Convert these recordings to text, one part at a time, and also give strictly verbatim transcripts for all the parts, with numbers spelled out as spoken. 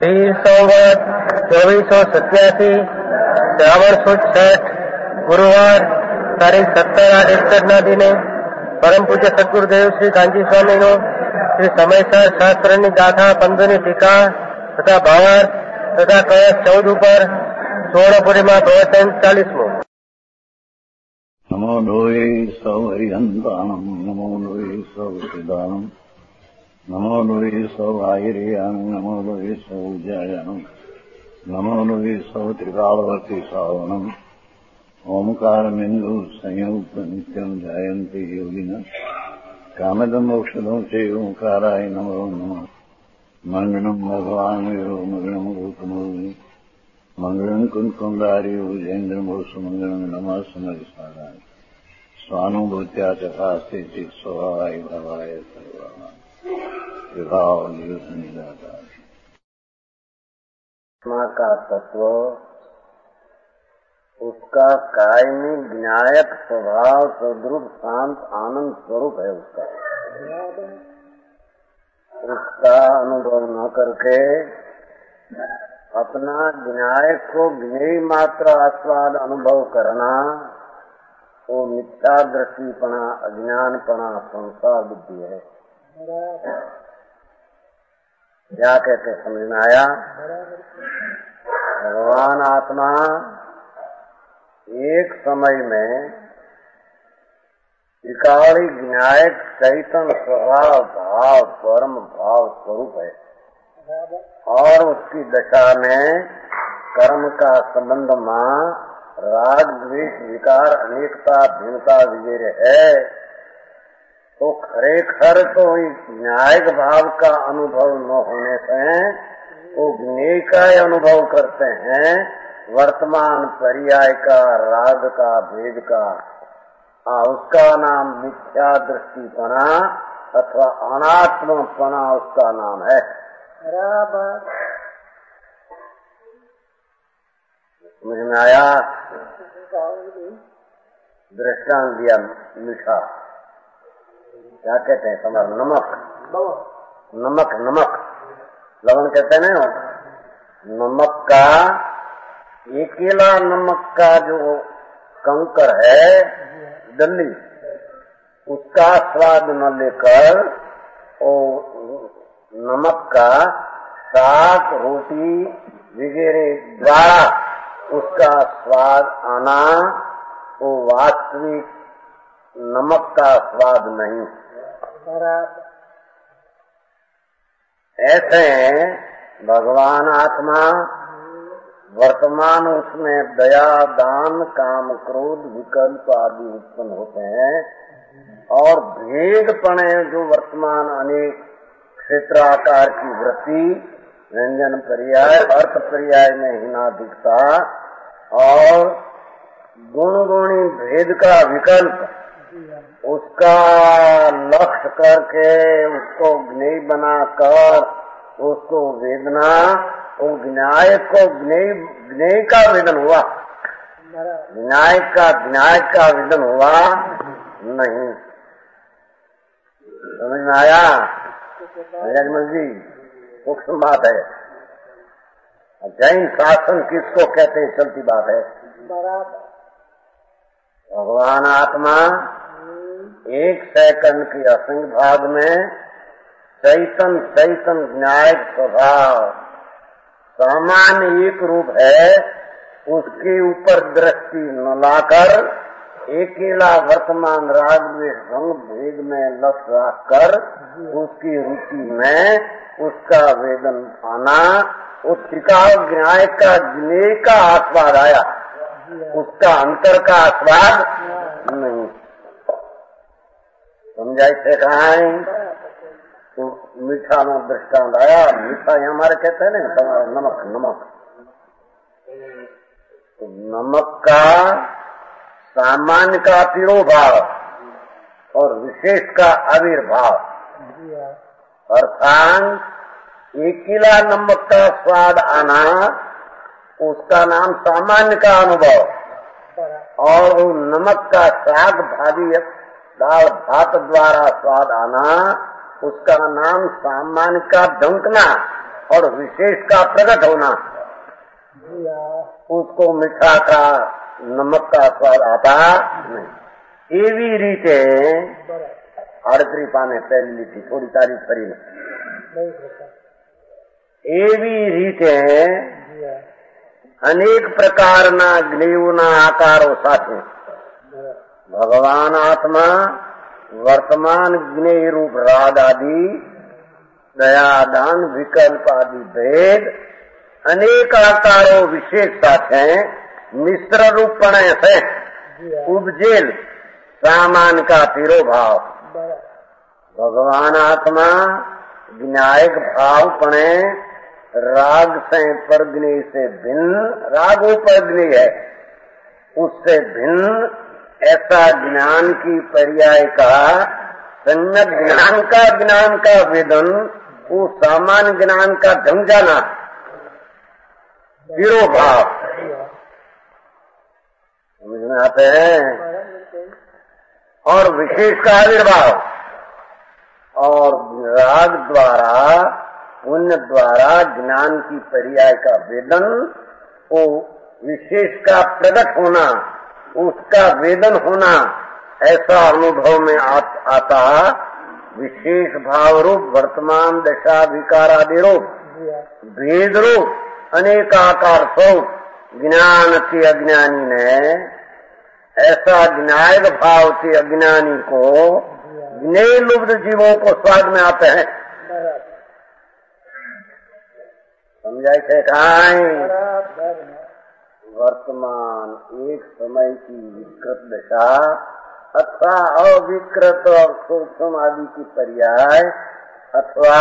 चौबीस सौ सत्यासी श्रावण सुद छठ गुरुवार તારીખ સત્તર આઠ એકસઠ ના દિને પરમ પૂજ્ય સદગુરુદેવ શ્રી કાંજી સ્વામીનો શ્રી સમયસર શાસ્ત્રની ગાથા પંદરની ટીકા તથા ભાવાર્થ તથા કળશ ચૌદ ઉપર સુવર્ણપુરીમાં પ્રવચન ચાલીસમું. નમો લોહી સૌ હરિહંતાણમ નમો લોહી સૌ સિદાનમ નમો લોહી સૌ આયર્યાન નમો લોહી સૌ જયાનમ નમો લોહી સૌ ત્રિકાળવતી સાવનમ ओमकारमिन्दु संयुक्त नित्यं जायन्ति योगिनः कामदं मोक्षदं च ओंकाराय नमो नमः. मङ्गलं भगवान् वीरो मङ्गलं गौतमोनि मङ्गलं कुन्कुन्दारि उजेन्द्रमोसुमङ्गलं नमः समरिसाराय स्वानुभूत्या चकास्ते चित् स्वभावाय भवाय सर्वाः विभाव निरुद्धनिदाता का तत्व उसका कायमी ज्ञायक स्वभाव सद्रूप शांत आनंद स्वरूप है. उसका उसका अनुभव न करके अपना ज्ञायक को ज्ञेय मात्र आस्वाद अनुभव करना वो मिथ्या दृष्टिपना अज्ञानपना संसार बुद्धि है. क्या कहते समझ में आया? भगवान आत्मा एक समय में त्रिकाली ज्ञायक चैतन्य स्वभाव भाव परम भाव स्वरूप है और उसकी दशा में कर्म का संबंध मां राग द्वेष विकार अनेकता भिन्नता वगैरह है. तो खरेखर तो इस न्यायिक भाव का अनुभव न होने से वो ज्ञेय का अनुभव करते हैं. वर्तमान पर्याय का राग का भेद का आ, उसका नाम मिथ्या दृष्टिपना अथवा अनात्मपना उसका नाम है. समझ में आया? दृष्टांत दिया मीठा. क्या कहते हैं तुम्हारा? नमक नमक नमक लवण कहते हैं ना. नमक का अकेला नमक का जो कंकर है डल्ली उसका स्वाद न लेकर वो नमक का साग रोटी वगैरह द्वारा उसका स्वाद आना वो वास्तविक नमक का स्वाद नहीं. ऐसे भगवान आत्मा वर्तमान उसमें दया दान काम क्रोध विकल्प आदि उत्पन्न होते हैं और भेदपणे जो वर्तमान अनेक क्षेत्राकार की वृत्ति व्यंजन पर्याय अर्थ पर्याय में हिना दिखता और गुण गुणी भेद का विकल्प उसका लक्ष्य करके उसको ज्ञेय बनाकर उसको वेदना वो ज्ञाय को ज्ञेय ज्ञेय का वेदन हुआ. न्याय का न्याय का वेदन हुआ नहीं. समझ में आया यजमान जी? सूक्ष्म बात है. जैन शासन किसको कहते हैं चलती बात है. भगवान आत्मा एक सेकंड की असंग भाग में चैतन चैतन न्याय स्वभाव सामान्य एक रूप है. उसके ऊपर दृष्टि न लाकर अकेला वर्तमान राग द्वेष रंग भेद में लक्ष्य रखकर उसकी रुचि में उसका वेदन पाना उस त्रिकाल न्याय का ज्ञेय का आस्वाद आया. उसका अंतर का आस्वाद नहीं. समझाई थे कहाँ है? तो मीठा में दृष्टांत आया. मीठा ये हमारे कहते हैं ना नमक नमक. तो नमक का सामान्य का तिरोभाव और विशेष का आविर्भाव अर्थात अकेला नमक का स्वाद आना उसका नाम सामान्य का अनुभव और वो नमक का साग भाजी दाल भात द्वारा स्वाद आना उसका नाम सामान्य का डंकना और विशेष का प्रकट होना, उसको मीठा का नमक का स्वाद आता नहीं। ये भी रीते आड़तरी पाने पहली ली थी, थोड़ी तारीफ करी नहीं। ये भी रीते अनेक प्रकार ना ज्ञेय ना आकारो साथे भगवान आत्मा वर्तमान ज्ञेय रूप राग आदि दयादान विकल्प आदि भेद अनेक आकारों विशेष साथे मिश्र रूपण से उपजेल सामान का तिरोभाव भगवान आत्मा विनायक भाव पणे राग से परग्नि से भिन्न, राग उपग्नि है उससे भिन्न ऐसा ज्ञान की पर्याय का सम्यक ज्ञान का ज्ञान का वेदन वो सामान्य ज्ञान का ढंग जाना तिरोभाव समझ में आते हैं। और विशेष का आविर्भाव और राग द्वारा पुण्य द्वारा ज्ञान की पर्याय का वेदन, वो विशेष का प्रकट होना, उसका वेदन होना, ऐसा अनुभव में आ, आता विशेष भाव रूप वर्तमान दशा विकार आदि रूप भेद रूप अनेक आकार स्वरूप ज्ञान से अज्ञानी ने ऐसा ज्ञायक भाव से अज्ञानी को ज्ञेय लुब्ध जीवों को स्वाद में आते हैं। समझाई थे खाई वर्तमान एक समय की विकृत दशा अथवा अविकृत और सूक्ष्म आदि की पर्याय अथवा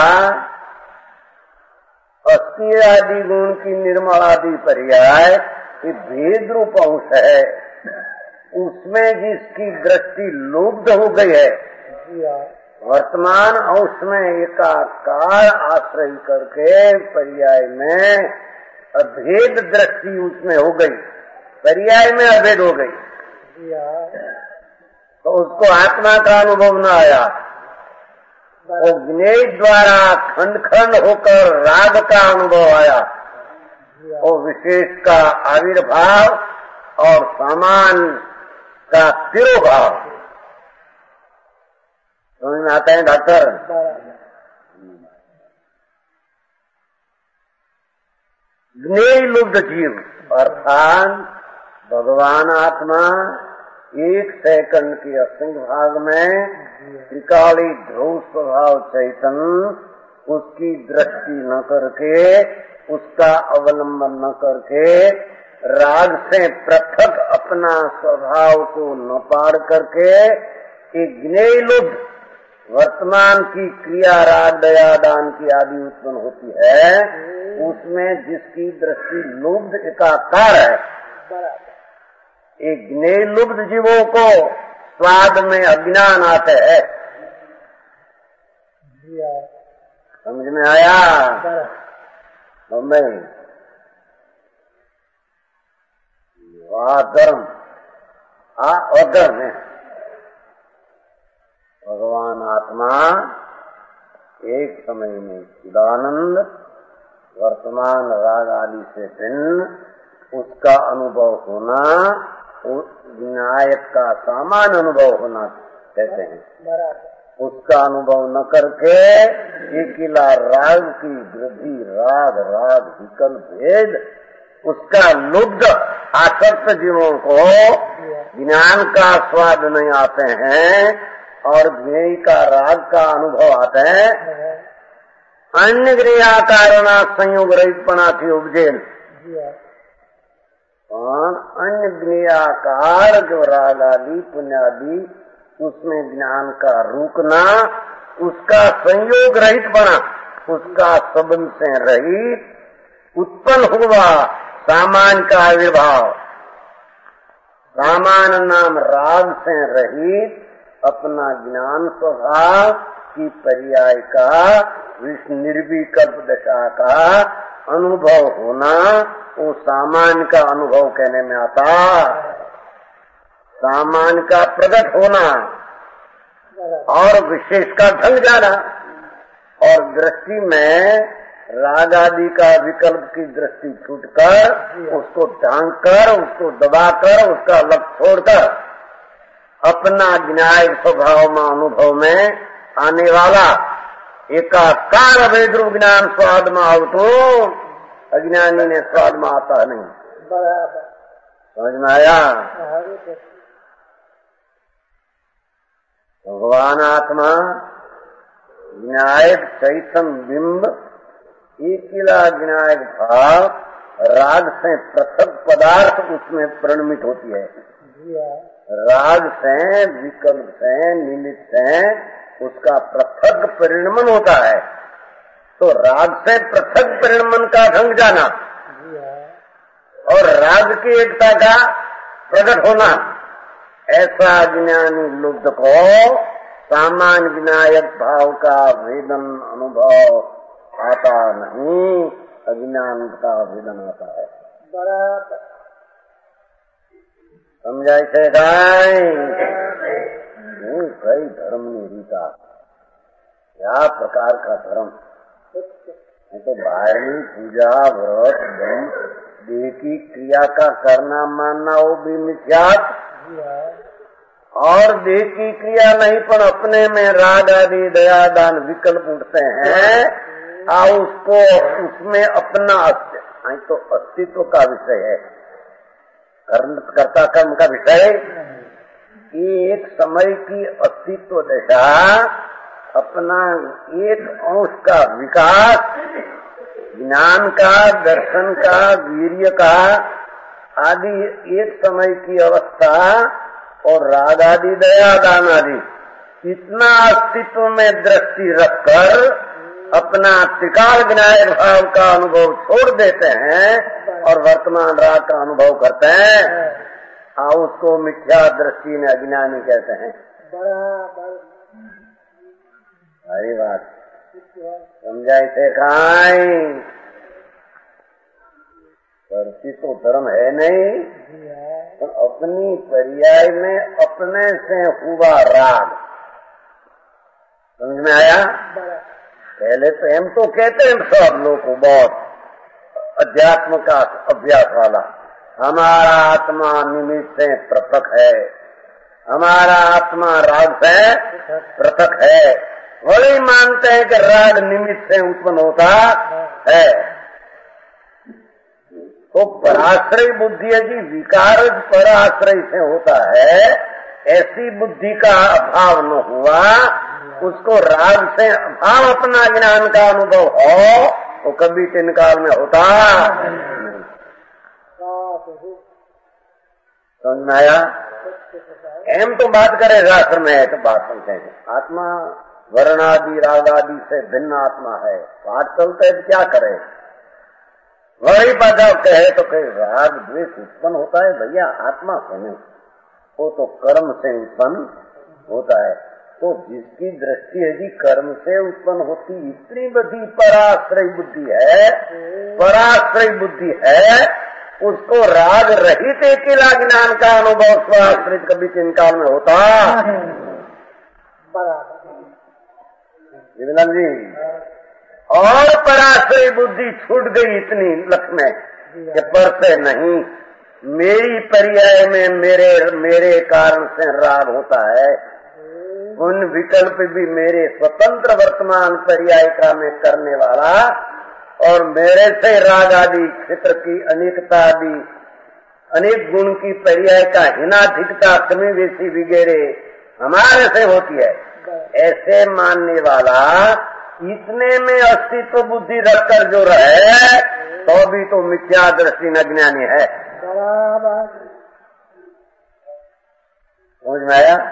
अस्थिर आदि गुण की निर्मल आदि पर्याय ये भेद रूप अंश है, उसमें जिसकी दृष्टि लुब्ध हो गई है वर्तमान अंश में एकाकार आश्रय करके पर्याय में अभेद दृष्टि उसमें हो गई, पर्याय में अभेद हो गई तो उसको आत्मा का अनुभव न आया। वो ज्ञेय द्वारा खंड खंड होकर राग का अनुभव आया, वो विशेष का आविर्भाव और सामान का तिरोभाव। समझ में आता है डॉक्टर? ज्ञेय लुब्ध जीव अर्थात भगवान आत्मा एक सेकंड के असंग भाग में त्रिकाली ध्रुव स्वभाव चैतन्य उसकी दृष्टि न करके, उसका अवलंबन न करके, राग से पृथक अपना स्वभाव को न पार करके एक ज्ञेय लुब्ध वर्तमान की क्रिया राग दया दान की आदि उत्पन्न होती है, उसमें जिसकी दृष्टि लुब्ध एकाकार है, एक ज्ञेय लुब्ध जीवों को स्वाद में अज्ञान आते है। समझ में आया? नहीं धर्म अधर्म है। भगवान आत्मा एक समय में चिदानंद वर्तमान राग आदि से भिन्न उसका अनुभव होना, उस विनायक का सामान्य अनुभव होना कहते हैं। उसका अनुभव न करके अकेला राग की वृद्धि राग राग विकल्प भेद उसका लुब्ध आसक्त जीवों को ज्ञान का स्वाद नहीं आते हैं और ज्ञेय का राग का अनुभव आते हैं। अन्य क्रिया कारणा संयोग रहितपना थी उपजेल अन्य क्रियाकार जो राग आदि पुण्यादि उसमें ज्ञान का रुकना, उसका संयोग रहित बना, उसका संबंध से रहित उत्पन्न हुआ सामान्य का आविर्भाव, सामान्य नाम राग से रहित अपना ज्ञान स्वभाव की पर्याय का निर्विकल्प दशा का अनुभव होना, वो सामान्य का अनुभव कहने में आता। सामान्य का प्रकट होना और विशेष का ढंग जाना और दृष्टि में राग आदि का विकल्प की दृष्टि छूटकर, उसको ढांक कर, उसको दबाकर, उसका लक्ष्य छोड़कर अपना ज्ञाय स्वभाव में अनुभव में आने वाला एकाकार अभेद रूप ज्ञान स्वाद में आओ तो अज्ञानी ने स्वाद में आता नहीं। समझ में आया? भगवान आत्मा न्याय चैतन्य बिंब एकिला ज्ञाय भाव राग से पृथक पदार्थ उसमें परिणमित होती है। राग से विकल्प से निमित्त से उसका पृथक परिणमन होता है। तो राग से पृथक परिणमन का ढंग जाना और राग की एकता का प्रकट होना, ऐसा ज्ञानी लुब्ध को सामान्य विनायक भाव का वेदन अनुभव आता नहीं, अज्ञान का वेदन आता है। बराबर समझाई थे गाय नहीं कई धर्म नहीं रीता क्या प्रकार का धर्म नहीं तो बाहरी पूजा व्रत धर्म देह की क्रिया का करना मानना वो भी मिथ्यात, और देह की क्रिया नहीं पर अपने में राग आदि दया दान विकल्प उठते हैं आ उसको उसमें अपना अस्तित्व तो अस्तित्व का विषय है, कर्म कर्ता कर्म का विषय। एक समय की अस्तित्व दशा अपना एक अंश का विकास ज्ञान का दर्शन का वीर्य का आदि एक समय की अवस्था और राग आदि दया दान आदि इतना अस्तित्व में दृष्टि रखकर अपना त्रिकाल विनायक भाव का अनुभव छोड़ देते हैं और वर्तमान राग का अनुभव करते हैं, आ उसको मिथ्या दृष्टि में अज्ञानी कहते हैं। अरे बात समझाई थे खाई करती तो धर्म है नहीं, तो अपनी पर्याय में अपने से हुआ राग। समझ में आया? पहले तो हम तो कहते हैं सब लोग को बहुत अध्यात्म का अभ्यास वाला, हमारा आत्मा निमित्त से पृथक है, हमारा आत्मा राग से पृथक है। वही मानते हैं कि राग निमित्त से उत्पन्न होता है। तो पराश्रय बुद्धि है जी, विकार पराश्रय से होता है, ऐसी बुद्धि का अभाव न हुआ, उसको राग से अभाव अपना ज्ञान का अनुभव हो वो कभी तीन काल में होता। समझ में आया? एम तो बात करे राष्ट्र में है तो बात समझे, आत्मा वर्णादि रागादि से भिन्न आत्मा है, बात चलते है क्या करे? वही बात कहे तो कहे राग द्वेष उत्पन्न होता है भैया आत्मा से नहीं, वो तो कर्म से उत्पन्न होता है। तो जिसकी दृष्टि है जी कर्म से उत्पन्न होती इतनी बड़ी पराश्रय बुद्धि है, पराश्रय बुद्धि है, उसको राग रहित अकेला ज्ञान का अनुभव स्वाश्रित कभी तीन काल में होता। विमलन जी, और पराश्रय बुद्धि छूट गई इतनी लक्ष्य में कि पर से नहीं, मेरी पर्याय में मेरे मेरे कारण से राग होता है, उन विकल्प भी मेरे स्वतंत्र वर्तमान पर्याय का मैं करने वाला, और मेरे से राग आदि क्षेत्र की अनेकता आदि अनेक गुण की पर्याय का हिनाधिकता कमी वैसी वगैरह हमारे से होती है, ऐसे मानने वाला इतने में अस्तित्व बुद्धि रखकर जो रहे तो भी तो मिथ्या दृष्टि न ज्ञानी है। समझ में आया?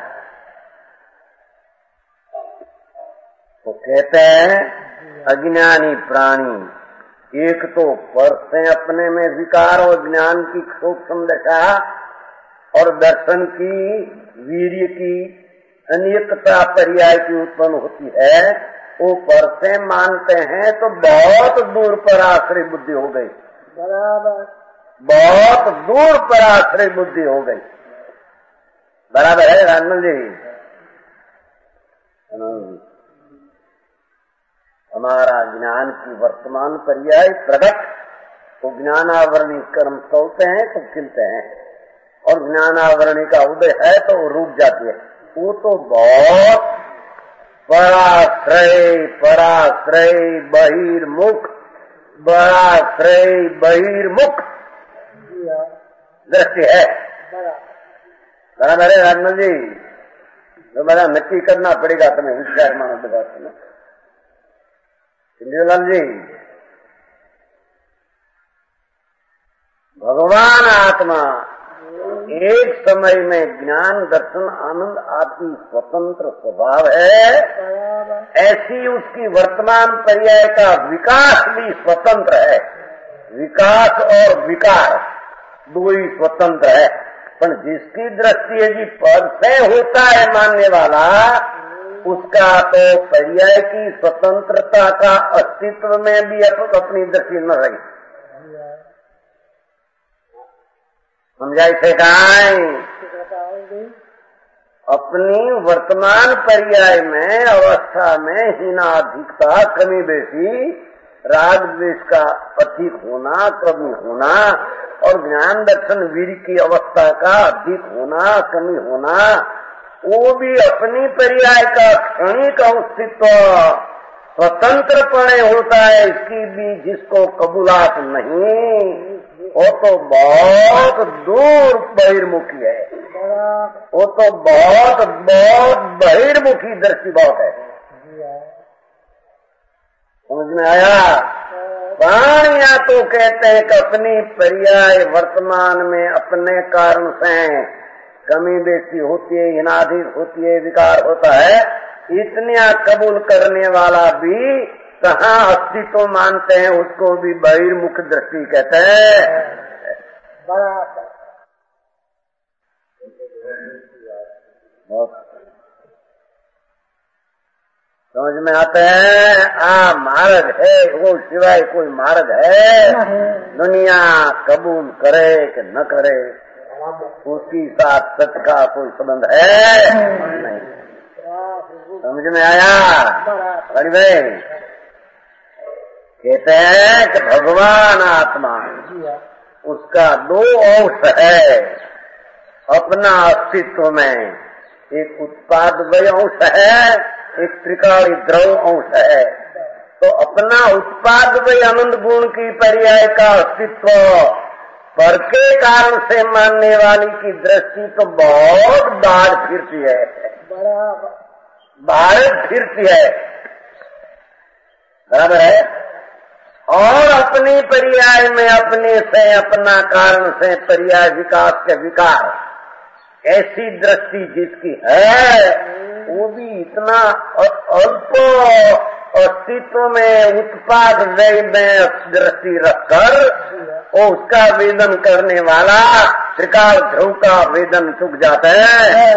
तो कहते हैं अज्ञानी प्राणी एक तो पर से अपने में विकार और ज्ञान की सूक्ष्म दशा और दर्शन की वीर्य की अनेकता पर्याय की उत्पन्न होती है, वो पर से मानते हैं तो बहुत दूर पर आश्रय बुद्धि हो गई, बराबर बहुत दूर पर आश्रय बुद्धि हो गई। बराबर है राजमल जी? हमारा ज्ञान की वर्तमान पर्याय प्रगट तो ज्ञानावरणी कर्म चलते हैं तो खिलते हैं, और ज्ञानावरणी का उदय है तो रुक जाती है। वो तो बहुत पराश्रय पराश्रय बहिर्मुख पराश्रय बहिर्मुख दृष्टि है। बराबर है राजमल जी, तो बड़ा नक्की करना पड़ेगा तुम्हें विचार मानो बात में। सिंधुलाल जी, भगवान आत्मा एक समय में ज्ञान दर्शन आनंद आदि स्वतंत्र स्वभाव है, ऐसी उसकी वर्तमान पर्याय का विकास भी स्वतंत्र है। विकास और विकार दो ही स्वतंत्र है, पर जिसकी दृष्टि है जी पद से होता है मानने वाला, उसका तो पर्याय की स्वतंत्रता का अस्तित्व में भी अपनी दृष्टि न रही। समझाई थे गाय, अपनी वर्तमान पर्याय में अवस्था में हीनाधिकता कमी बेसी राग द्वेष का अधिक होना कमी होना और ज्ञान दर्शन वीर की अवस्था का अधिक होना कमी होना, वो भी अपनी पर्याय का क्षणिक अस्तित्व स्वतंत्रपणे होता है। इसकी भी जिसको कबूलात नहीं, वो तो बहुत दूर बहिर्मुखी है, वो तो बहुत बहुत बहिर्मुखी दृष्टि बहुत है। समझ में आया? प्राणिया तो कहते हैं कि अपनी पर्याय वर्तमान में अपने कारण से कमी बेसी होती है, हिनाधिक होती है, विकार होता है, इतना कबूल करने वाला भी कहाँ अस्तित्व मानते हैं, उसको भी बहिर्मुख दृष्टि कहते हैं। समझ में आता है? आ मार्ग है, वो सिवाय कोई मार्ग है? दुनिया कबूल करे कि न करे, उसकी साथ सच का कोई संबंध है नहीं। समझ में आया? बड़ी भाई कहते हैं कि भगवान आत्मा उसका दो अंश है अपना अस्तित्व में, एक उत्पाद वय अंश है, एक त्रिकाली द्रव अंश है। तो अपना उत्पाद वय आनंद गुण की पर्याय का अस्तित्व पर के कारण से मानने वाली की दृष्टि तो बहुत बाढ़ फिरती है, बाढ़ फिरती है, बराबर है। और अपनी पर्याय में अपने से अपना कारण से पर्याय विकास के विकार, ऐसी दृष्टि जिसकी है, वो भी इतना अल्प अस्तित्व में उत्पाद व्यय में दृष्टि रखकर और उसका वेदन करने वाला त्रिकाल ध्रुव का वेदन चुक जाता है।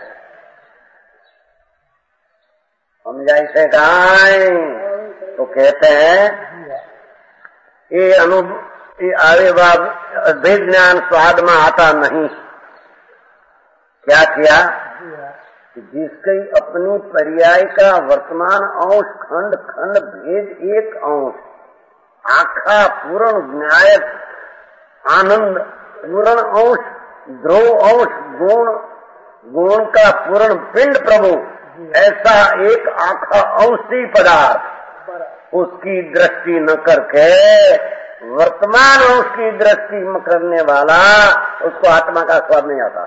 समझाई से गाय तो कहते हैं ये अनुभव ये आवे बाब वेद ज्ञान स्वाद में आता नहीं। क्या किया? जिसकी अपनी पर्याय का वर्तमान अंश खंड खंड भेद एक अंश आखा पूर्ण न्यायक आनंद पूर्ण अंश ध्रुव अंश गुण गुण का पूर्ण पिंड प्रभु, ऐसा एक आखा अंशी पदार्थ उसकी दृष्टि न करके वर्तमान अंश की दृष्टि में करने वाला, उसको आत्मा का स्वाद नहीं आता,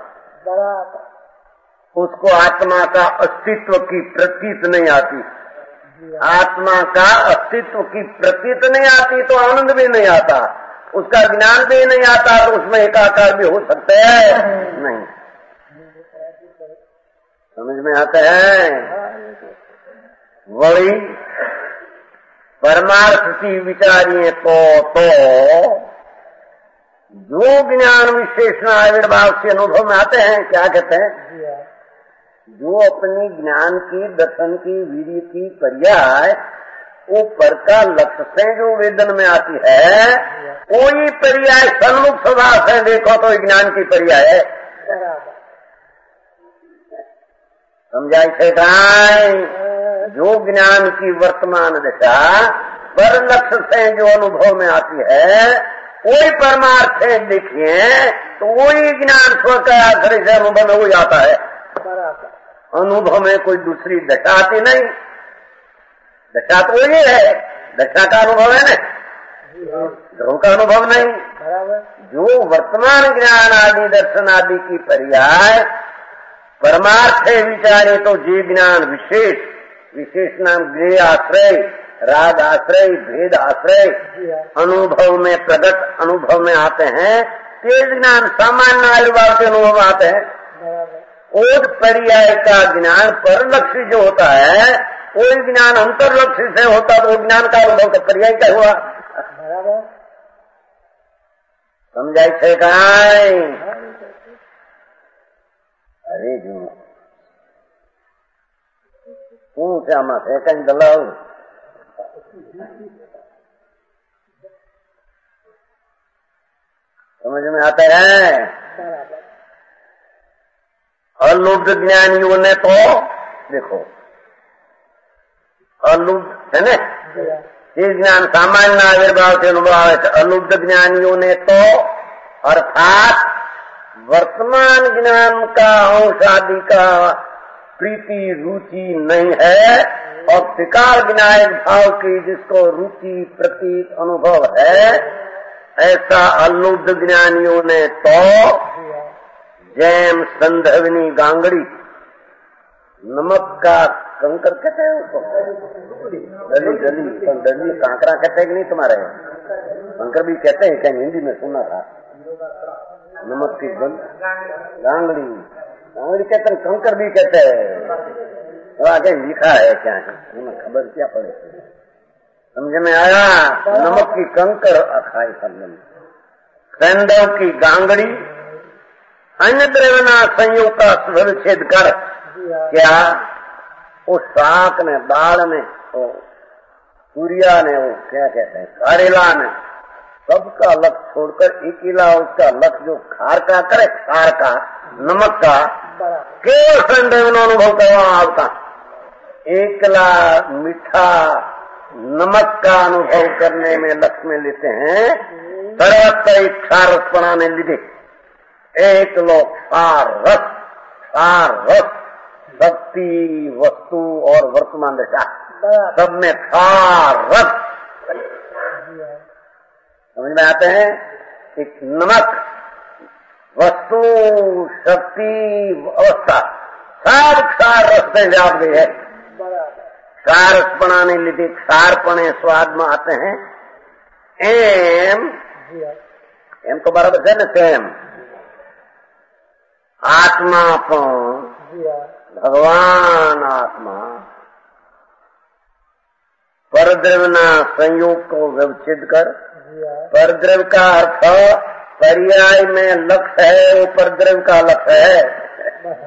उसको आत्मा का अस्तित्व की प्रतीत नहीं आती। आत्मा का अस्तित्व की प्रतीत नहीं आती तो आनंद भी नहीं आता, उसका ज्ञान भी नहीं आता, तो उसमें एकाकार भी हो सकते हैं नहीं। समझ में आते हैं? वही परमार्थ की विचारिये को तो जो ज्ञान विशेषण आविर्भाव से अनुभव में आते हैं, क्या कहते हैं? जो अपनी ज्ञान की दर्शन की वीर्य की पर्याय वो पर का लक्ष्य से जो वेदन में आती है, वही पर्याय सन्मुख स्वभाव से देखो तो ज्ञान की पर्याय है। समझाई थे गाय? जो ज्ञान की वर्तमान दिशा पर लक्ष्य से जो अनुभव में आती है वही परमार्थ से देखिए तो वही ज्ञान स्व का आश्रय से अनुभव में हो जाता है। अनुभव में कोई दूसरी दशा आती नहीं, दशा तो वही है, दशा का अनुभव है ना, ध्रुव का अनुभव नहीं। जो वर्तमान ज्ञान आदि दर्शन आदि की पर्याय परमार्थ है विचारे तो जी ज्ञान विशेष, विशेष नाम ज्ञेय आश्रय, राग आश्रय, भेद आश्रय अनुभव में प्रगट अनुभव में आते हैं। तेज ज्ञान सामान्य आयुर्वाद के अनुभव में आते हैं। और पर्याय का ज्ञान पर लक्ष्य जो होता है वही ज्ञान अंतर लक्ष्य से होता तो ज्ञान का अनुभव का पर्याय क्या हुआ? समझाय छे काई? अरे जो શું છે આમાં સેકન્ડ દલાવ समझ में आता है? अलुब्ध ज्ञानियों ने तो देखो अलुब्ध है ना, ये ज्ञान सामान्य आविर्भाव से अनुभव आवे છે। अलुब्ध ज्ञानियों ने तो अर्थात वर्तमान ज्ञान का अंश आदि का प्रीति रुचि नहीं है और त्रिकाल विनायक भाव की जिसको रुचि प्रतीत अनुभव है, ऐसा अलुब्ध ज्ञानियों ने तो जैम संधवनी गांगड़ी नमक का कंकर कहते हैं उसको, डली डली डली कांकरा कहते हैं कि नहीं तुम्हारे? कंकर भी कहते हैं क्या? हिंदी में सुना था। नमक की गांगड़ी, गांगड़ी कहते हैं, कंकर भी कहते हैं। आगे लिखा है क्या है हमें खबर क्या पड़े? समझ में आया? नमक की कंकर अखाई समझ में, सैंदव की गांगड़ी अन्य द्रव्यना संयोग का छेद कर क्या वो शाक ने, दाल ने, वो सूर्या ने, वो क्या कहते हैं करेला ने, सबका लक्ष्य छोड़कर एक इला उसका लक्ष्य जो खार का करे, खार का नमक का केवल संदेह अनुभव करवा आवता, एकला मीठा नमक का अनुभव करने में लक्ष्य में लेते हैं। सर्वत्र इच्छा रसपणा ने लीधे एक लोग सार रस, सार रस शक्ति वस्तु और वर्तमान दशा सब में सार रस समझ में आते हैं। एक नमक वस्तु शक्ति अवस्था सब सार रस से व्याप गई है। सारसपणा ने लीधे सारपणे स्वाद में आते हैं। एम एम तो बराबर है ना सेम आत्मा पण भगवान आत्मा परद्रव्यना संयोग को व्यवच्छेद कर, परद्रव्य का अर्थ पर्याय में लक्ष्य है, वो परद्रव्य का लक्ष्य है।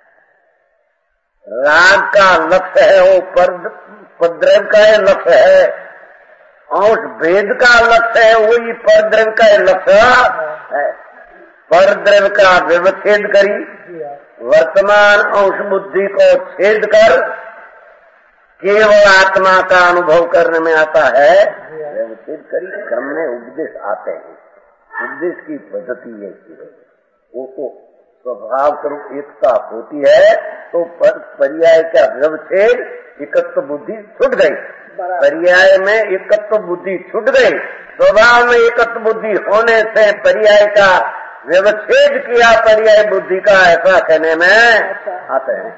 राग का लक्ष्य है वो परद्रव्य का लक्ष्य है, अंश भेद का लक्ष्य है वही परद्रव्य का लक्ष्य है। परद्रव्य का व्यवच्छेद करी वर्तमान अंश बुद्धि को छेद कर केवल आत्मा का अनुभव करने में आता है। व्यवच्छेद करी क्रम में उपदेश आते हैं, उपदेश की पद्धति है वो तो स्वभाव स्वरूप एकता होती है। तो पर, पर्याय का व्यवच्छेद एकत्व बुद्धि छूट गई, पर्याय में एकत्व बुद्धि छूट गई। स्वभाव में एकत्व बुद्धि होने से पर्याय का व्यवच्छेद किया पर्याय बुद्धि का, ऐसा कहने में आते हैं।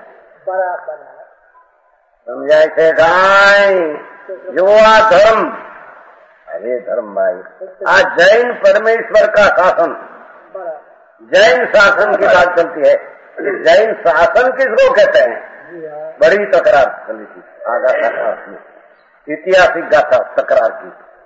समझाए थे गाय जो आ धर्म, अरे धर्म भाई आज जैन परमेश्वर का शासन, जैन शासन की बात चलती है। जैन शासन किसको कहते हैं? बड़ी तकरार चली थी आगा में, ऐतिहासिक गाथा तकरार की,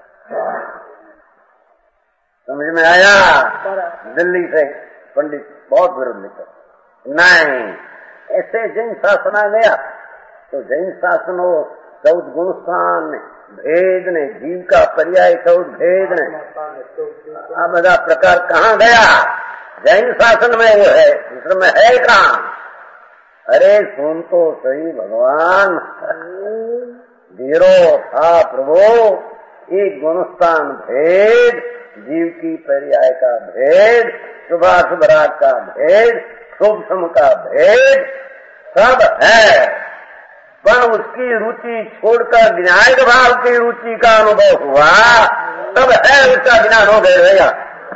समझ में आया? दिल्ली से पंडित बहुत विरोध लेकर नहीं, ऐसे जैन शासन आ गया तो जैन शासन हो चौथ गुणस्थान ने, भेद ने, जीव का पर्याय चौथ भेद ने, आ बड़ा प्रकार कहाँ गया? जैन शासन में वो है, दूसरे में है कहाँ? अरे सुन तो सही भगवान, धीरो था प्रभु, एक गुणस्थान भेद, जीव की पर्याय का भेद, शुभाशुभ राग का भेद, शुभ सम का भेद सब है, पर उसकी रुचि छोड़कर विनायक भाव की रुचि का अनुभव हुआ तब है उसका ज्ञान हो गया।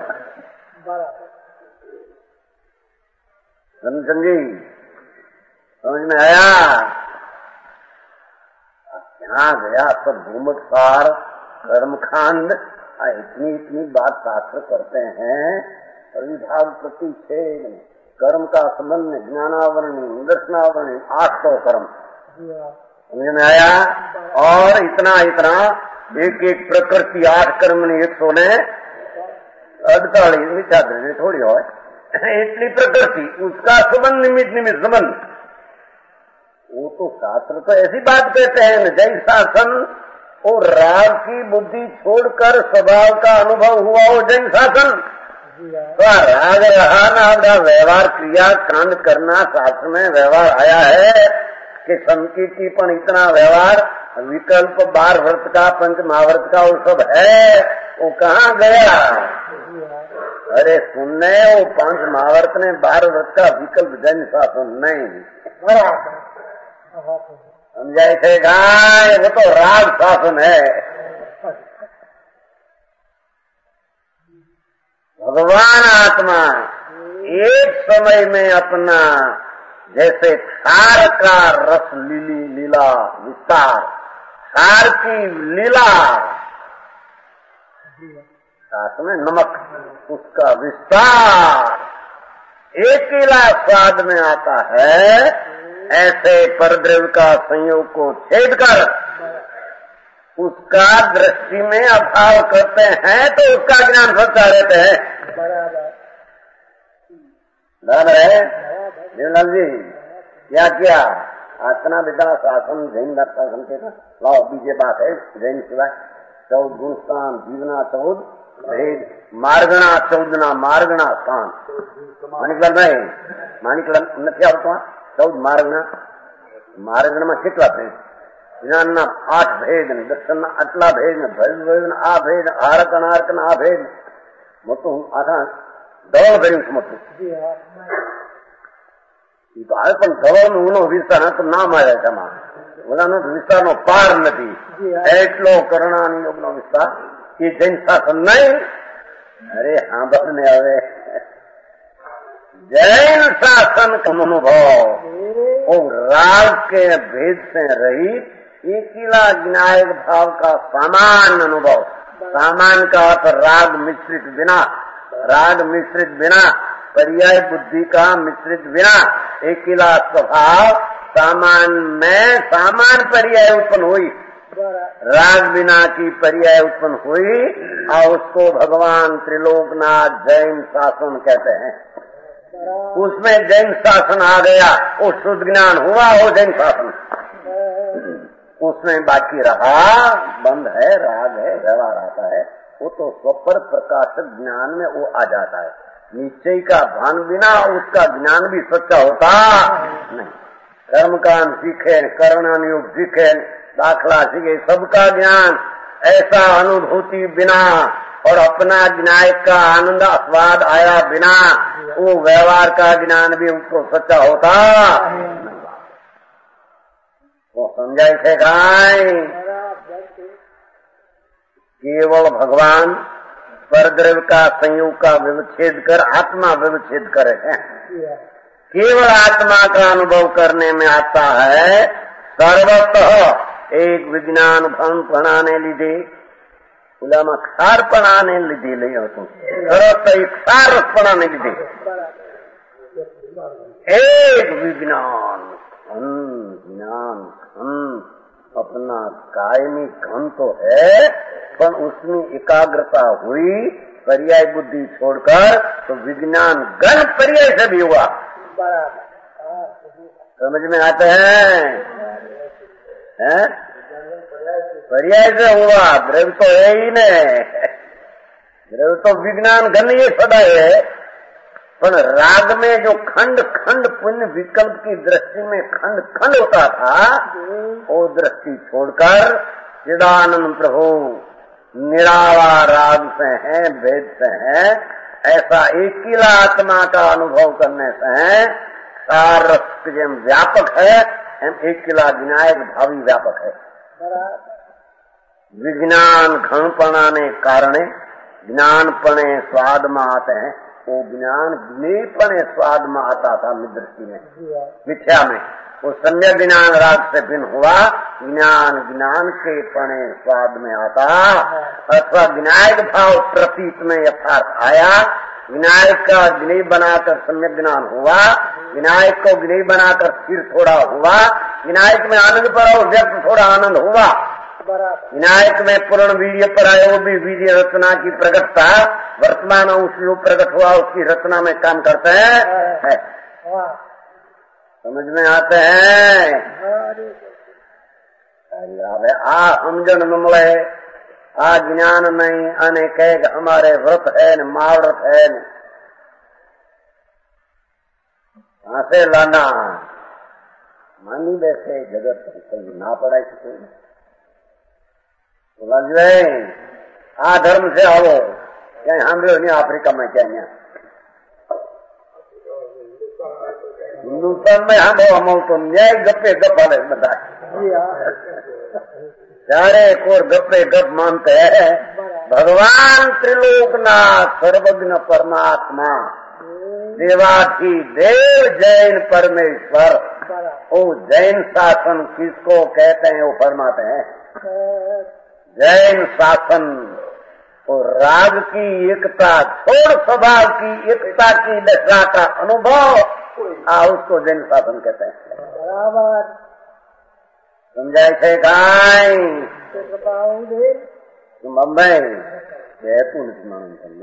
समझी, समझ में आया? यहाँ गया सब घूमट सार कर्मकांड, इतनी इतनी बात शास्त्र करते हैं, विभाग प्रतिषेध, कर्म का संबंध, ज्ञानावरण, दर्शनावरण, आठ सौ कर्म, समझ में आया? और इतना इतना एक एक प्रकृति आठ कर्म ने एक सौ ने अड़तालीस मिथ्या दृष्टि थोड़ी हो, इतनी प्रकृति उसका संबंध निमित्त निमित्त संबंध, वो तो शास्त्र तो ऐसी बात कहते हैं न, जय शासन और राग की बुद्धि छोड़कर स्वभाव का अनुभव हुआ हो जैन शासन, तो राग रहा ना अपना व्यवहार क्रिया कांड करना शास्त्र में व्यवहार आया है कि संकीर्ति पण इतना व्यवहार विकल्प बार व्रत का पंच महाव्रत का वो सब है, वो कहाँ गया? अरे सुनने वो पांच महाव्रत ने बार व्रत का विकल्प जैन शासन नहीं समझाई थे गाय, वो तो राग शासन है। भगवान आत्मा एक समय में अपना जैसे क्षार का रस लीली लीला विस्तार, क्षार की लीला साथ में नमक, उसका विस्तार एकेला स्वाद में आता है, ऐसे परद्रव्य का संयोग को छेद कर उसका दृष्टि में अभाव करते हैं तो उसका ज्ञान सच्चा रहते हैं। बराबर है देवलाल जी? क्या किया आतना बिता शासन जैन शासन के ना लाओ बीजे बात है जैन सिवाय चौद गुणस्थान जीवना चौद भेद मार्गणा चौदना मार्गणा स्थान मानिकलाल भाई मानिकलाल નથી આવતો चौद मार्गणा मार्गण में કેટલા भेद જ્ઞાનના આઠ ભેદ ને દર્શનના આટલા ભેદ ને ભેદ આ ભેદ આરક અનારક આ ભેદ મોટું આખા ધવળ ભર્યું છે મોટું તો આ પણ ધવળ નો વિસ્તાર તો નામ આવે છે આમાં ઓલાનો વિસ્તારનો પાર નથી એટલો કરણાની યોગનો વિસ્તાર એ જૈન શાસન નહીં। અરે સાંભળ ને હવે जैन शासन का अनुभव और राग के भेद से रहित एकीला विनायक भाव का सामान्य अनुभव, सामान्य का अर्थ राग मिश्रित बिना, राग मिश्रित बिना, पर्याय बुद्धि का मिश्रित बिना एकीला स्वभाव सामान्य में सामान्य पर्याय उत्पन्न हुई, राग बिना की पर्याय उत्पन्न हुई और उसको भगवान त्रिलोकनाथ जैन शासन कहते हैं। उसमें जैन शासन आ गया, वो शुद्ध ज्ञान हुआ वो जैन शासन, उसमें बाकी रहा बंद है राग है व्यवहार आता है, वो तो स्वपर प्रकाशक ज्ञान में वो आ जाता है। निश्चय का भान बिना उसका ज्ञान भी सच्चा होता नहीं। कर्मकांड सीखे, करणानुयोग सीखे, दाखला सीखे, सबका ज्ञान ऐसा अनुभूति बिना और अपना ज्ञान का आनंद स्वाद आया बिना वो व्यवहार का ज्ञान भी उसको सच्चा होता वो समझाई थे गाय। केवल भगवान परद्रव्य का संयोग का विच्छेद कर आत्मा विच्छेद करे हैं, केवल आत्मा का अनुभव करने में आता है। सर्वतः एक विज्ञान भंग प्रणाने लीधे उलामा क्षार पणाने लीधे ले होतो सर्वतः क्षार पणाने लीधे एक विज्ञान ज्ञान अपना कायमी घन तो है पर उसमें एकाग्रता हुई, पर्याय बुद्धि छोड़कर तो विज्ञान गण पर्याय से भी हुआ। समझ में आते हैं? हैं? पर्याय से हुआ, द्रव्य तो है ही नहीं, द्रव्य तो विज्ञान घन ये सदा है, पर राग में जो खंड खंड पुण्य विकल्प की दृष्टि में खंड खंड होता था, वो दृष्टि छोड़कर चिदानंद प्रभु निराला राग से है, भेद से है, ऐसा एकिला आत्मा का अनुभव करने से सार रस व्यापक है, हम एकिला विनायक भावी व्यापक है। विज्ञान घनपणाने कारणे ज्ञानपणे स्वाद में आते हैं, वो ज्ञान ज्ञेयपणे स्वाद में आता था दृष्टि में, मिथ्या में। वो सम्यक ज्ञान राग से भिन्न हुआ, ज्ञान ज्ञान के पणे स्वाद में आता, अथवा विनायक भाव प्रतीत में यथार्थ आया। विनायक का ज्ञेय बनाकर सम्यक ज्ञान हुआ, विनायक को ज्ञेय बनाकर स्थिर थोड़ा हुआ, विनायक में आनंद पर और व्यक्त थोड़ा आनंद हुआ। विनायक में पूर्ण वीर्य पर आए, वो भी वीर्य रचना की प्रकटता वर्तमान अंश जो प्रकट हुआ उसकी रचना में काम करते हैं, है। समझ में आते हैं। आ समझन न મળે, आ ज्ञान नहीं आने कहे हमारे व्रत है न महाव्रत है न से लाना मानी बैसे जगत ना पढ़ाई सके। आ धर्म से आओ क्या સાંભળ્યો नहीं अफ्रीका में क्या नहीं हिंदुस्तान में हम हम तो न्याय गप्पे गप वाले बता चारे कोर गप्पे गप मानते हैं। भगवान त्रिलोकनाथ सर्वज्ञ परमात्मा देवाधि देव जैन परमेश्वर, वो जैन शासन किसको कहते हैं वो फरमाते हैं। जैन शासन और राग की एकता छोड़ स्वभाव की एकता की दशा का अनुभव, आ उसको जैन शासन कहते हैं। बराबर समझाय છે કાઈ બમ્બઈ બેતું નથી માણસ તમને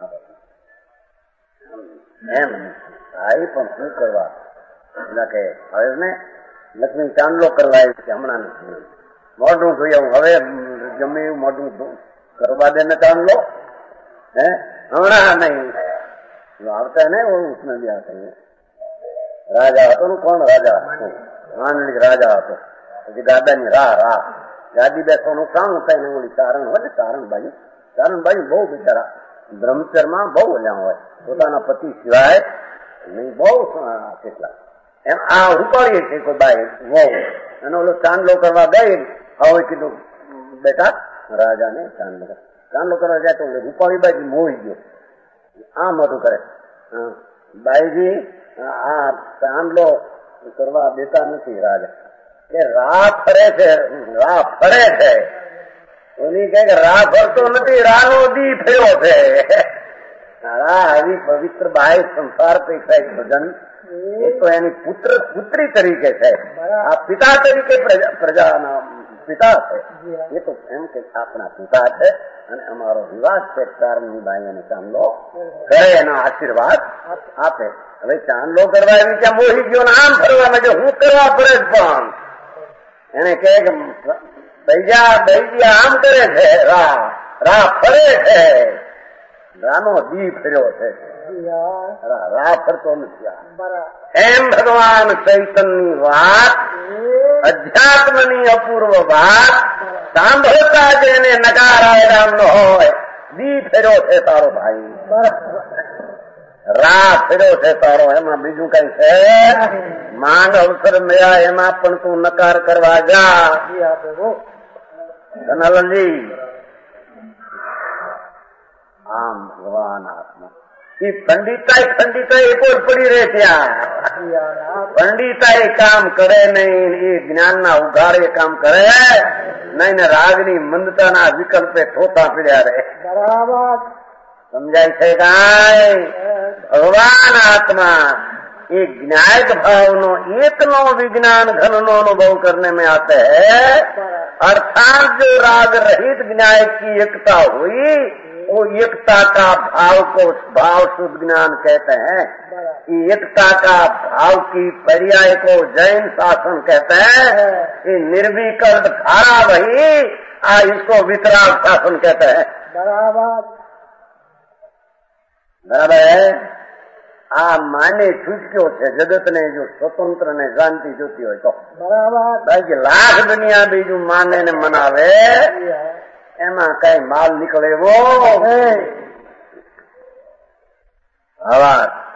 એમ આઈ પણ શું કરવા એટલે કે હવે ને લક્ષ્મી ચાંદલો કરવા આવી છે હમણાં નથી મોઢું જોઈ આવું હવે ગમે એવું મોઢું કરવા દે ને ચાંદલો હે હમણાં નહીં આવતા ને उसमें भी आते हैं। राजा હતો ને કોણ રાજા માંડલિક રાજા હતો, પછી ગાદાની રાહ રાહ ગાદી બેસવાનું કામ હતા એને ઓલી ચારણ હોય ને ચારણબાઈ, ચારણબાઈ બહુ બિચારા બ્રહ્મચર્યમાં બહુ ઓલા હોય, પોતાના પતિ સિવાય નહીં બહુ કેટલા એમ આ રૂપાળી છે કોઈ બાઈ બહુ અને ઓલો ચાંદલો કરવા ગઈ હવે કીધું બેટા રાજાને ચાંદલો ચાંદલો કરવા જાય તો રૂપાળી બાઈ મોહી ગયો આમ હતું કરે બાઈજી આ ચાંદલો કરવા દેતા નથી રાજા કે રાહ ફરે છે રાહ ફરે છે ઓલી કે રાહ ફરતો નથી રાહનો દી ફર્યો છે। રાહ આવી પવિત્ર બાઈ સંસાર પૈસા એક ભજન એ તો એની પુત્ર પુત્રી તરીકે છે, આ પિતા તરીકે પ્રજાના પિતા છે, એ તો એમ કે આપણા પિતા છે અને અમારો વિવાદ છે ચારણની બાઈ અને ચાંદલો કરે એનો આશીર્વાદ આપે। હવે ચાંદલો કરવા એવી ત્યાં મોહી ગયો ને આમ ફરવા માંડ્યો, હું કરવા પડે જ પણ એને કહે કે બૈજા બૈજી આમ કરે છે રાહ રાહ ફરે છે રાનો દી ફર્યો છે રાહ ફરતો નથી। એમ ભગવાન ચૈતનની વાત અધ્યાત્મની અપૂર્વ વાત સાંભળતા જેને નકારા રામ નો હોય દી ફેર્યો છે તારો ભાઈ રાહ ફેર્યો છે તારો, એમાં બીજું કઈ છે માંગ અવસર મળ્યા એમાં પણ તું નકાર કરવા જા। ધનાલનજી આમ ભગવાન આત્મા એ પંડિતાઈ પંડિતાઈ એક ઓર પડી રહે ત્યાં પંડિતાઈ કામ કરે નહીં, એ જ્ઞાનના ઉઘારે કામ કરે નહીં ને રાગની મંદતાના વિકલ્પે ઠોતા પીડ્યા રહે। બરાબર સમજાય છે કાંઈ? ભગવાન આત્मा ये ज्ञायक भावनो एकनो विज्ञान घननो अनुभव करने में आते हैं, अर्थात जो राग रहित ज्ञायक की एकता हुई वो एकता का भाव को भाव शुद्ध ज्ञान कहते हैं। एकता का भाव की पर्याय को जैन शासन कहते हैं। ये निर्विकल्प धारा वही आ इसको वितराग शासन कहते हैं। बराबर बराबर है। आ माने छूटक्यो छे जगत ने जो स्वतंत्र ने शांति जोती हो तो बराबर बाकी लाख दुनिया बीजू माने ने मनावे एमा कई माल निकले वो हवा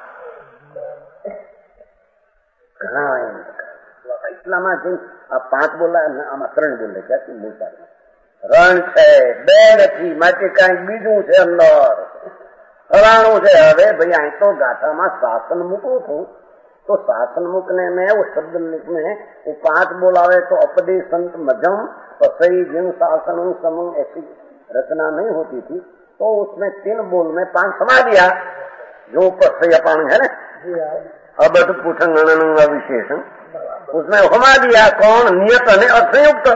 घना એટલામાં જે આ પાંચ બોલા આમાં ત્રણ બોલે ક્યાંથી બોલતા રણ છે બે નથી માટે કઈક બીજું છે અંદર હરાણું છે હવે ભાઈ અહીં તો ગાથામાં શાસન મૂકવું છું तो शासन मुकने में वो शब्द लिखने वो पांच बोलावे तो अपदे संत मजम पसई जिन शासन समूह ऐसी रचना नहीं होती थी तो उसमें तीन बोल में पांच समा दिया जो पसई अपान है ना अब तो पूछंग विशेषण उसमें हुमा दिया कौन नियत ने असंयुक्त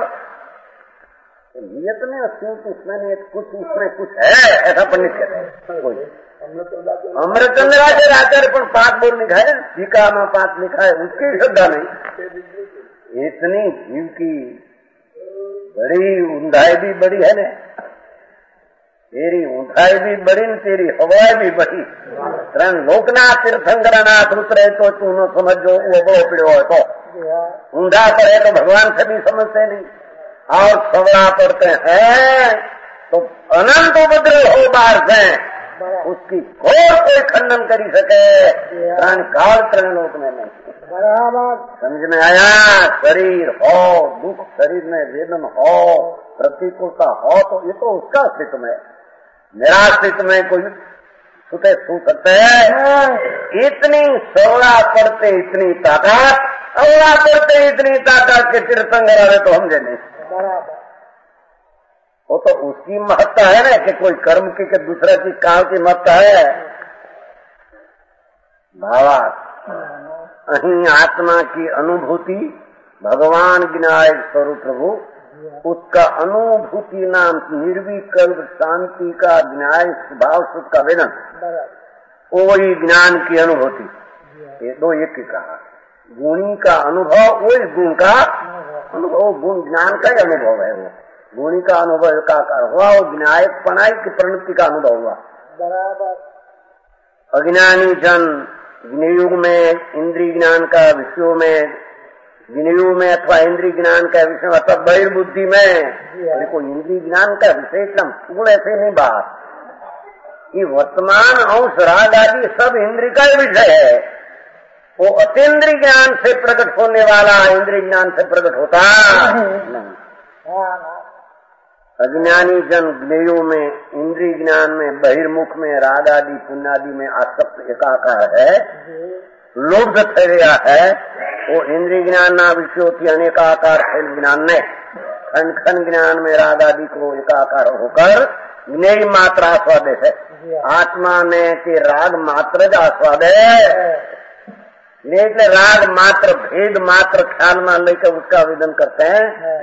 नियत ने असंयुक्त उसमें कुछ उसमें कुछ है ऐसा पंडित कहते हैं कोई अमृतचंद्र आचार्य पर पांच बोल लिखा है टीका में पांच लिखा है उसकी श्रद्धा नहीं इतनी जीव की बड़ी ऊंधाई भी बड़ी है ना तेरी ऊंधाई भी बड़ी न तेरी हवाई भी बड़ी त्रण लोकनाथ तीर्थंकरनाथ उतरे तो तू न समझो वो बड़ो पीड़ो है तो ऊंधा पड़े तो भगवान से भी समझते नहीं और सवड़ा पड़ते हैं तो अनंत उपद्रव हो बाहर से उसकी घोर कोई खंडन करी सके प्राण काल त्रण लोक में नहीं बराबर समझ में आया शरीर हो दुख शरीर में वेदन हो प्रतिकूलता हो तो ये तो उसका अस्तित्व है मेरा अस्तित्व में कोई सुते सू सकते हैं इतनी सवड़ा पड़ते इतनी ताकत अवड़ा पड़ते इतनी ताकत के तीर्थंकर रहे तो हम नहीं बराबर वो तो उसकी महत्ता है ना कि कोई कर्म की कि दूसरे की काल की महत्ता है भावा अही आत्मा की अनुभूति भगवान विनायक स्वरूप प्रभु उसका अनुभूति नाम निर्विकल्प शांति का विनायक स्वभाव सुख का वेदन वही ज्ञान की अनुभूति ये दो एक ही कहा गुणी का अनुभव वही गुण का अनुभव गुण ज्ञान का ही अनुभव है वो गुणी का अनुभव का हुआ वो विनायक पनाई की प्रवृत्ति का अनुभव हुआ बराबर अज्ञानी जन विनियोग में इंद्रिय ज्ञान का विषयों में विनियोग में अथवा इंद्रिय ज्ञान का विषय अथवा बहिर्बुद्धि में देखो इंद्रिय ज्ञान का विषय एकदम पूर्ण ऐसे नहीं बात ये वर्तमान अंश राग आदि सब इंद्रिय का विषय है वो अतीन्द्रिय ज्ञान से प्रकट होने वाला इंद्रिय ज्ञान से प्रकट होता नहीं अज्ञानी जन ज्ञेयों में इंद्रिय ज्ञान में बहिर्मुख में राग आदि पुण्यादि में आसक्त एकाकार है लोभ गया है वो इंद्रिय ज्ञान ना विषयों की अनेकाकार ज्ञान में खंड खंड ज्ञान में राग आदि को एकाकार होकर ज्ञेय मात्र आस्वाद है आत्मा ने के राग मात्र ज आस्वाद है એટલે राग मात्र भेद मात्र ख्याल में लेकर उसका आवेदन करते हैं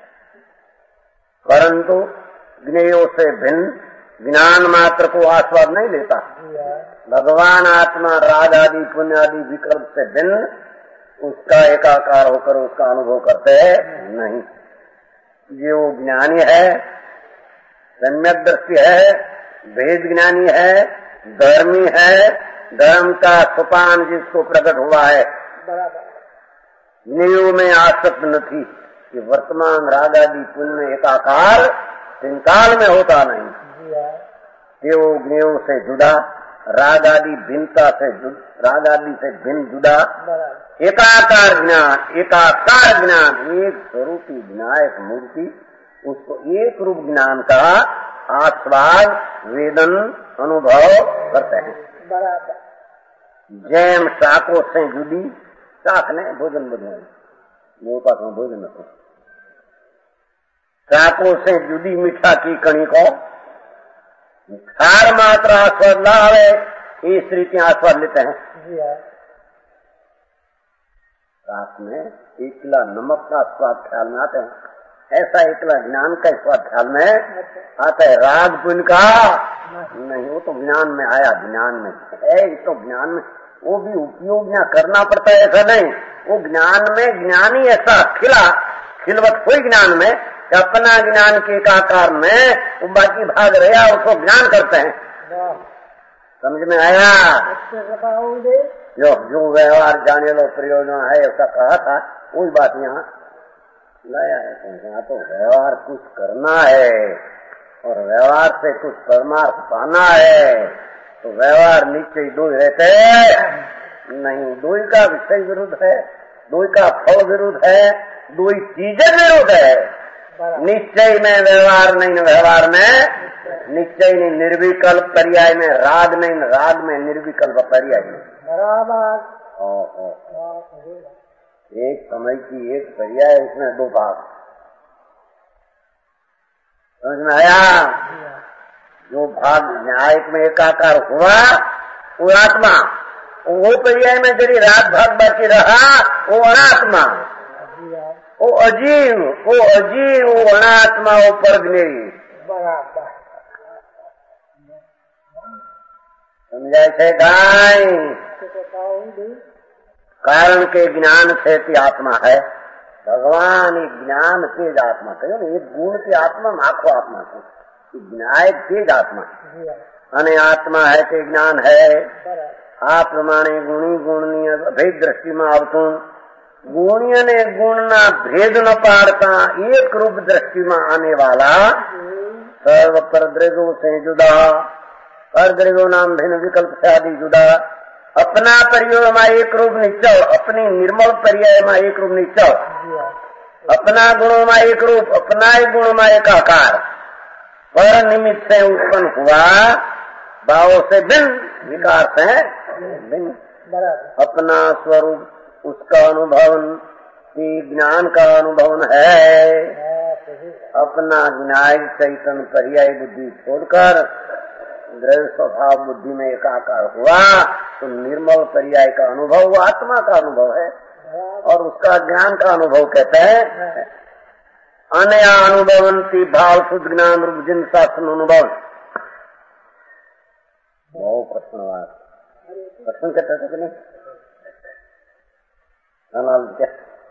परंतु ज्ञेयों से भिन्न ज्ञान मात्र को आस्वाद नहीं लेता भगवान आत्मा राग आदि पुण्य आदि विकल्प से भिन्न उसका एकाकार होकर उसका अनुभव करते हैं नहीं जो ज्ञानी है सम्यक दृष्टि है भेद ज्ञानी है धर्मी है धर्म का सोपान जिसको प्रकट हुआ है ज्ञेयों में आसक्त नहीं कि वर्तमान राग आदि पुण्य एकाकार काल में होता नहीं देव ज्ञेयों से जुदा राग आदि भिन्नता से राग आदि से भिन्न जुदा एकाकार ज्ञान एकाकार ज्ञान एक स्वरूपी विनायक मूर्ति उसको एक रूप ज्ञान का आस्वाद वेदन अनुभव करते हैं जैम शाकों से जुदी शाक ने भोजन बनाए मेरे पास में भोजन रखो शाकों से जुदी मीठा की कणी को खार मात्र आस्वाद न आवे इस रीति आस्वाद लेते हैं शाक में एकला नमक का स्वाद ख्याल में आते हैं ऐसा एकला ज्ञान का स्वाद ख्याल में आता है राग पुण्य का नहीं वो तो ज्ञान में आया ज्ञान में है ये तो ज्ञान में वो भी उपयोग यहाँ करना पड़ता है ऐसा नहीं वो ज्ञान में ज्ञानी ऐसा खिला खिलवत हुई ज्ञान में कि अपना ज्ञान के एकाकार में वो बाकी भाग रहा उसको ज्ञान करते हैं समझ में आया? जो जो व्यवहार जाने लो प्रयोजन है उसका कहा था, वही बात यहाँ लाया है। यहाँ तो व्यवहार कुछ करना है और व्यवहार से कुछ परमार्थ पाना है, तो व्यवहार निश्चय दो रहते नहीं। दो का विषय विरुद्ध है, दो का फल विरुद्ध है, दो चीजें विरुद्ध है। निश्चय में व्यवहार नहीं, व्यवहार में निश्चय नहीं। निर्विकल्प पर्याय में राग नहीं, राग में निर्विकल्प पर्याय नहीं। बराबर। एक समय की एक पर्याय, इसमें दो भाग। समझ में आया? जो भाग न्याय में एकाकार हुआ वो आत्मा, वो पर्याय में जरी रात भाग बाकी रहा वो अनात्मा, वो अजीव, वो अजीव, वो अनात्मा, वो परग्नेरी। बराबर समझाय थे गाय? कारण के ज्ञान से आत्मा है भगवान। एक ज्ञान तेज आत्मा कहो ने, एक गुण की आत्मा आखो आत्मा છે, ज्ञान तेज आत्मा અને आत्मा है તે ज्ञान है। આ પ્રમાણે ગુણી ગુણની અભેદ દ્રષ્ટિમાં આવતું, गुणी ने गुणना भेद न पाड़ता एक रूप दृष्टिમાં आने वाला सर्व परद्रगो से जुदा, परद्रगो नाम भिन्न विकल्प से आदि जुदा। अपना पर्याय में एक रूप निश्चल, अपनी निर्मल पर्याय में एक रूप निश्चल, अपना गुणों में एक रूप, अपना ही गुण में एक आकार, पर निमित्त से उत्पन्न हुआ भावों से भिन्न, विकार से भिन्न। अपना स्वरूप उसका अनुभवन ज्ञान का अनुभवन है। अपना न्याय चैतन्य पर्याय बुद्धि छोड़कर द्रव्य स्वभाव बुद्धि में एकाकार हुआ तो निर्मल पर्याय का अनुभव वो आत्मा का अनुभव है और उसका ज्ञान का अनुभव कहते हैं। अनया अनुभवंती भाव शुद्ध ज्ञान रूप जिन शासन अनुभव। बहुत प्रश्नवाद प्रश्न कहते थे कि नहीं? क्या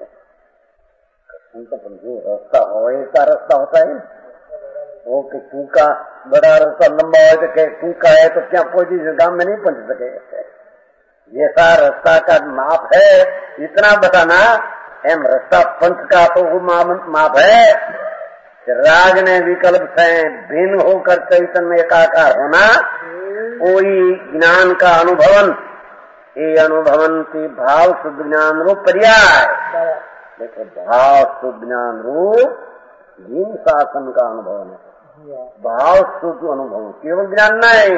जो रास्ता हो ऐसा रास्ता होता है वो कि टूका बड़ा रास्ता लंबा हो तो क्या टूका है तो क्या पोजिशन गांव में नहीं पहुंच सके। जैसा रास्ता का माप है इतना बताना, एम रास्ता पंथ का तो वो माप है। राग ने विकल्प से भिन्न होकर चैतन्य में एकाकार होना कोई ज्ञान का अनुभवन। ये अनुभवंती भाव शुद्ध ज्ञान रूप पर्याय। देखो भाव शुद्ध ज्ञान रूप जिन शासन का अनुभव है, भाव शुद्ध अनुभव केवल ज्ञान नहीं,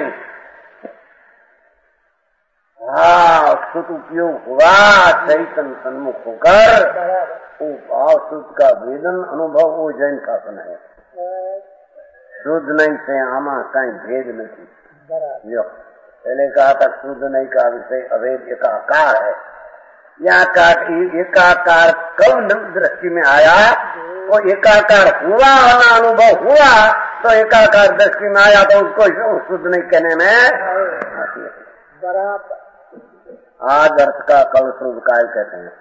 भाव शुद्ध उपयोग हुआ चैतन्य सन्मुख होकर वो भाव शुद्ध का वेदन अनुभव वो जैन शासन है। शुद्ध नहीं से आमा कहीं भेद नहीं। पहले कहा था शुद्ध नहीं का विषय अभेद एकाकार है। यहाँ का एकाकार कब दृष्टि में आया? वो एकाकार हुआ ना अनुभव हुआ तो एकाकार दृष्टि में आया तो उसको शुद्ध नहीं कहने में बराबर। आज अर्थ का कल शुद्ध काल कहते हैं।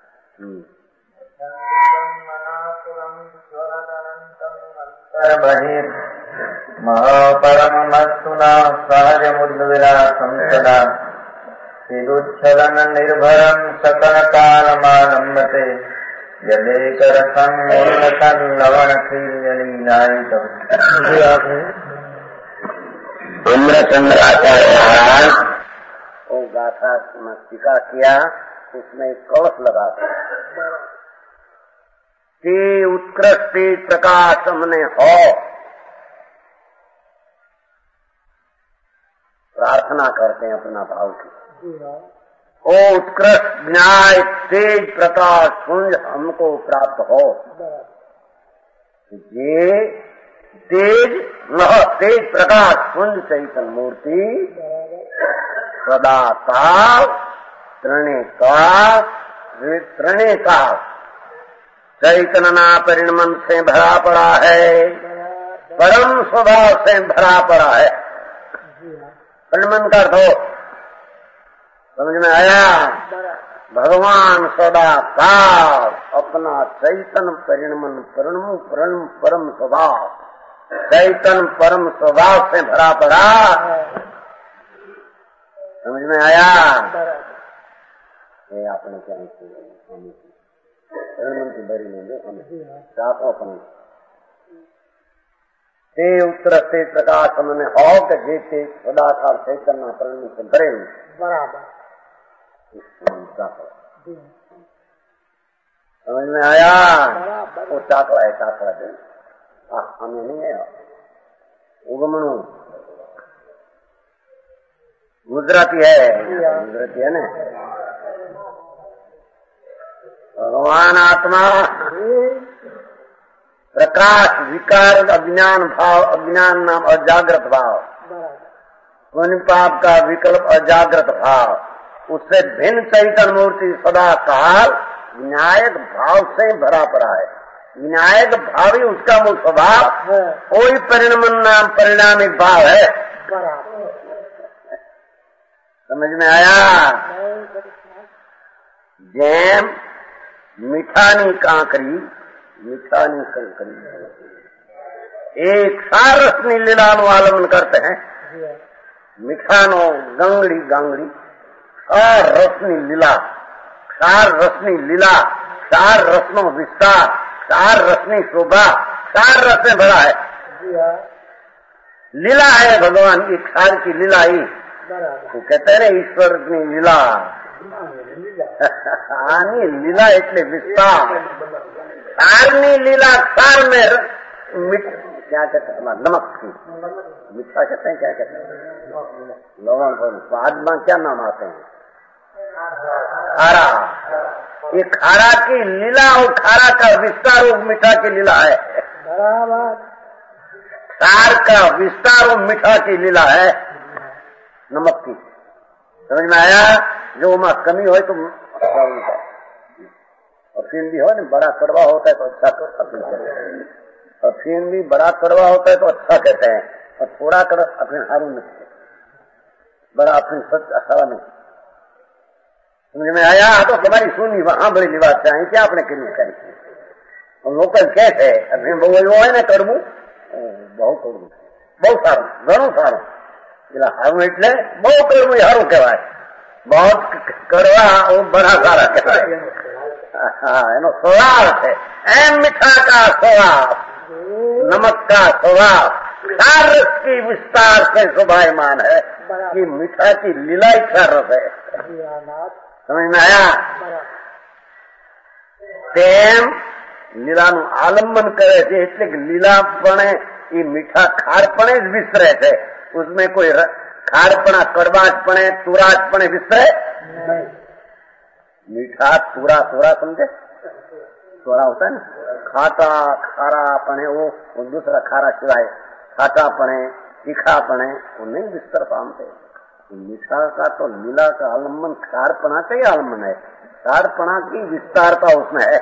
महापरम मस्तुना सहज मुद्रा संसदा सिदुच्छलन निर्भरम सकल काल मानम्बते यदेकर संगोलतन लवण लीलायितम। चंद्र आचार्य महाराज वो गाथा टीका किया, उसमें कलश लगा ते उत्कृष्ट प्रकाश हमने हो। प्रार्थना करते हैं अपना भाव की, ओ उत्कृष्ट न्याय तेज प्रकाश पुंज हमको प्राप्त हो। ये तेज न तेज प्रकाश पुंज चैतन्य मूर्ति सदा काल त्रणे काल त्रणे काल चैतन्य परिणमन से भरा पड़ा है, परम स्वभाव से भरा पड़ा है। परिणमन कर दो, समझ में आया? भगवान सदा काल अपना चैतन्य परिणमन परिणम परम परम स्वभाव चैतन्य परम स्वभाव से भरा पड़ा में आया? ये आपने क्या मंत्री भरी लेंगे अपन ते उत्तर से प्रकाश हमने हो के जेते सदाकाल से करना प्रणि से भरे बराबर। समझ में आया? वो चाकला है, चाकला दे हमें नहीं है उगमणु गुजराती है, गुजराती है ना। भगवान आत्मा प्रकाश विकार अज्ञान भाव, अज्ञान नाम अजागृत भाव, पुण्य पाप का विकल्प अजागृत भाव, उससे भिन्न चैतन्य मूर्ति सदा काल विनायक भाव से भरा पड़ा है। विनायक भाव ही उसका मूल स्वभाव, कोई परिणाम नाम परिणामिक भाव है। समझ में आया? जैम मिठानी कांकरी, मिठानी कांकरी एक सार रसनी लीलानु आलमन करते हैं। मिठानो गंगड़ी गांगड़ी सार रसनी लीला, सार रसनी लीला, सार रसनो विस्तार, सार रसनी शोभा, सार रस में भरा है। लीला है भगवान की, सार की लीला ही वो कहते हैं ईश्वर की लीला। आनी लीला એટલે विस्तार, सारनी लीला सार में मिठ क्या कहते हैं नमक की मीठा कहते हैं, क्या कहते हैं लवण को स्वाद में क्या नाम आते हैं? खारा। ये खारा की लीला और खारा का विस्तार और मीठा की लीला है। सार का विस्तार और मीठा की लीला है नमक की। समझ में आया? जो वहां कमी हो तो अफीम भी हो ना, बड़ा कड़वा होता है तो अच्छा अफीम कहते हैं, अफीम भी बड़ा कड़वा होता है तो अच्छा कहते हैं, और थोड़ा कड़वा अफीम हारू नहीं, बड़ा अफीम सच अच्छा नहीं। समझ में आया? तो तुम्हारी सुनी वहां बड़ी बात चाहिए क्या आपने कितनी करी? और लोकल कैसे अफीम वो है ना कड़बू, बहुत कड़बू, बहुत सारू, घणું સારું એટલે હારું એટલે બહુ કડવું હારું કહેવાય, बहुत कड़वा वो बड़ा सारा कहेवाय। हाँ एनो स्वभाव है, एम मीठा का स्वभाव, नमक का स्वभाव, खार रस की विस्तार से शोभायमान है कि मीठा की लीला ही खार रस है। समझ में आया? तेम લીલાનું આલંબન કરે છે એટલે કે લીલાપણે એ મીઠા ખારપણે જ વિસ્તરે છે, उसमें कोई खारपना कड़वापणे तुरापणे विस्तरे नहीं। मीठा तुरा तुरा समझे, तुरा होता है ना, खाटा खारापणे वो, वो दूसरा खारा सिवाय खाटापणे तीखापणे वो नहीं विस्तर पामते। मीठा का तो लीला का आलम्बन खारपना का ही आलम्बन है, खारपना की विस्तारता उसमें है।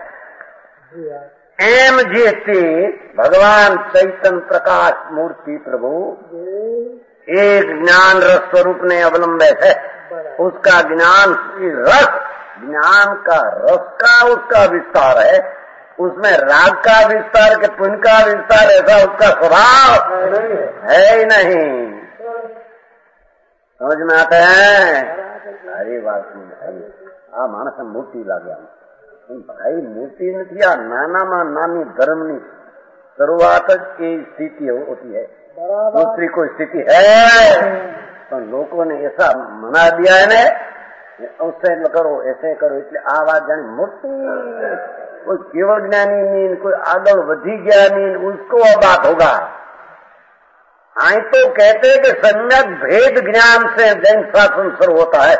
एम जेते भगवान चैतन्य प्रकाश मूर्ति प्रभु एक ज्ञान रस स्वरूप ने अवलंबे है, उसका ज्ञान रस, ज्ञान का रस का उसका विस्तार है, उसमें राग का विस्तार के पुण्य का विस्तार ऐसा उसका स्वभाव है ही नहीं। समझ में आते हैं? अरे बात नहीं आ मानस मूर्ति लागे भाई, मूर्ति नहीं आ नाना मा नानी धर्म नी शुरुआत की स्थिति होती है, दूसरी कोई स्थिति है तो लोगों ने ऐसा मना दिया है ने, उससे करो ऐसे करो, इसलिए आ बात जानी मूर्ति कोई केवल ज्ञानी नहीं, कोई आगल वधी ज्ञानी उसको अब बात होगा। आई तो कहते हैं कि सम्यक भेद ज्ञान से जैन शासन शुरू होता है।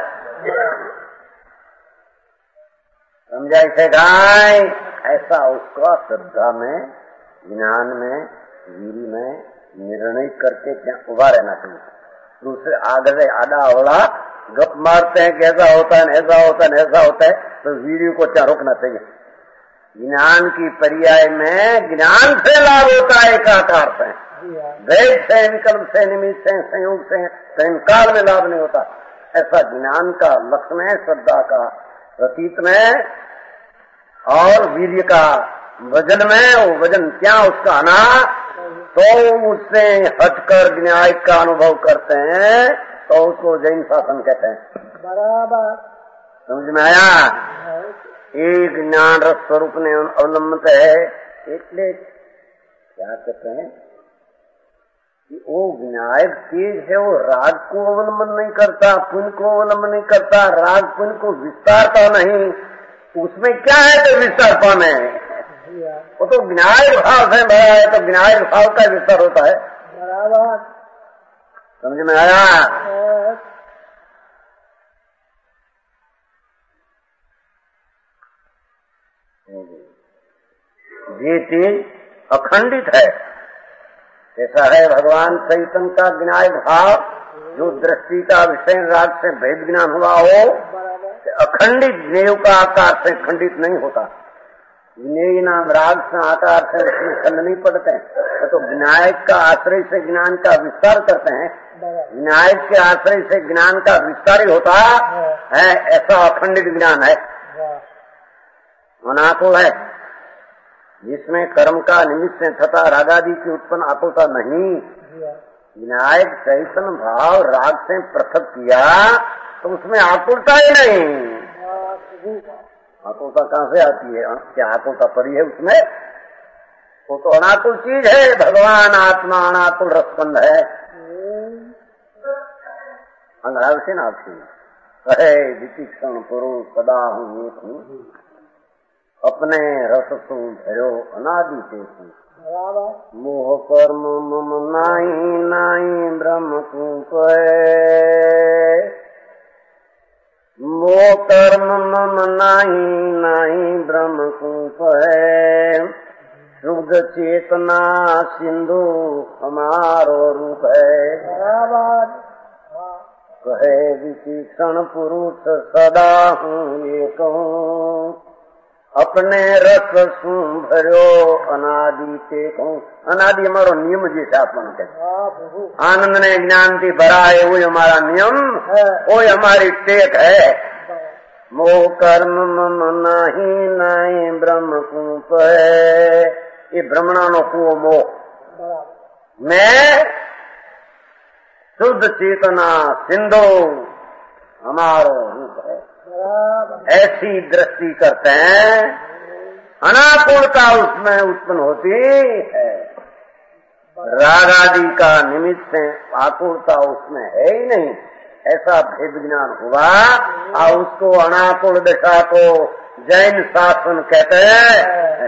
समझाई से गाय ऐसा उसका श्रद्धा में, ज्ञान में, वीर में निर्णय करके क्या उभा रहना चाहिए। दूसरे आगे आधा अवड़ा गप मारते हैं कि ऐसा होता है ऐसा होता है ऐसा होता है, तो वीडियो को क्या रोकना चाहिए। ज्ञान की पर्याय में ज्ञान से लाभ होता है, एकाकार से, भेद से, विकल्प से, निमित्त से, संयोग से, संकाल में लाभ नहीं होता। ऐसा ज्ञान का लक्ष्य में, श्रद्धा का प्रतीत में और वीर्य का वजन में, वो वजन क्या उसका आना, तो उससे हटकर न्याय का अनुभव करते हैं तो उसको जैन शासन कहते हैं। बराबर समझ में आया? एक ज्ञान रस स्वरूप ने अवलंबित है, इसलिए क्या कहते हैं कि वो विनायक तेज है, वो राग को अवलंबन नहीं करता, पुण्य को अवलंबन नहीं करता, राग पुण्य को विस्तारता नहीं। उसमें क्या है तो विस्तार पाने, वो तो विनायक भाव से भरा है, तो विनायक भाव का विस्तार होता है। बराबर समझ में आया? ये चीज अखंडित है। ऐसा है भगवान चैतन्य का विनायक भाव, जो दृष्टि का विषय राग से भेद ज्ञान हुआ हो, अखंडित ज्ञेय का आकार से खंडित नहीं होता। ज्ञेय नाम राग से आकार से खंड नहीं पड़ते हैं, तो विनायक का आश्रय से ज्ञान का विस्तार करते हैं। विनायक के आश्रय से ज्ञान का विस्तार ही होता है, ऐसा अखंडित ज्ञान है, अनाकुल है, जिसमें कर्म का निमित्त से तथा रागादि की उत्पन्न आकुलता नहीं। विनायक चैतन्य भाव राग से पृथक किया तो उसमें आकुलता ही नहीं। आकुलता कहाँ से आती है? क्या आकुलता पड़ी है उसमें? वो तो अनाकुल चीज है। भगवान आत्मा अनाकुल रसबंध है। अंधार से नाथी कहे विचक्षण पुरुष सदा हूँ एक हूँ, अपने रस सु धरो अनादि से हूँ। मोह कर्म मम नाई नाई ब्रह्म तू कहे, मोह कर्म मम नाई नाई ब्रह्म तू कहे, शुद्ध चेतना सिंधु हमारो रूप है। कहे विचक्षण पुरुष सदा हूँ एक हूँ, अपने रस सु भरो अनादि टेक हूँ। अनादि हमारो नियम जैसा अपन कहते, आनंद ने ज्ञान थी भरा है, वो हमारा नियम, वो हमारी टेक है। मोह कर्म मम नाही नाई ब्रह्म कूप है, ये ब्रह्मणानो को मोह। मैं शुद्ध चेतना सिंधु हमारो रूप है, ऐसी दृष्टि करते हैं। अनाकुलता उसमें उत्पन्न होती है, राग आदि का निमित्त से आकुलता उसमें है ही नहीं। ऐसा भेद ज्ञान हुआ और उसको अनाकुल दशा को जैन शासन कहते हैं।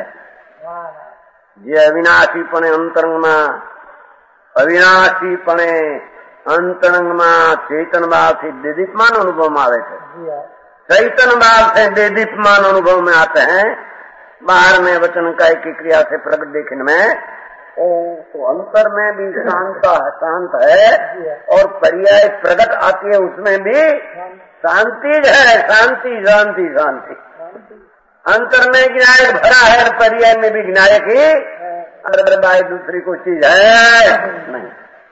ये अविनाशी पणे अंतरंग में, अविनाशी पणे अंतरंग में चेतन भाव से दीदीपमान अनुभव में आवे थे। चैतन्य भाव से दीदीपमान अनुभव में आते हैं। बाहर में वचन काय की क्रिया से प्रकट देखने में, ओ तो अंतर में भी शांत शांत है, और पर्याय प्रकट आती है उसमें भी शांति है। शांति शांति शांति अंतर में विनायक भरा है, पर्याय में भी विनायक ही, अरे भाई दूसरी कोई चीज है नहीं।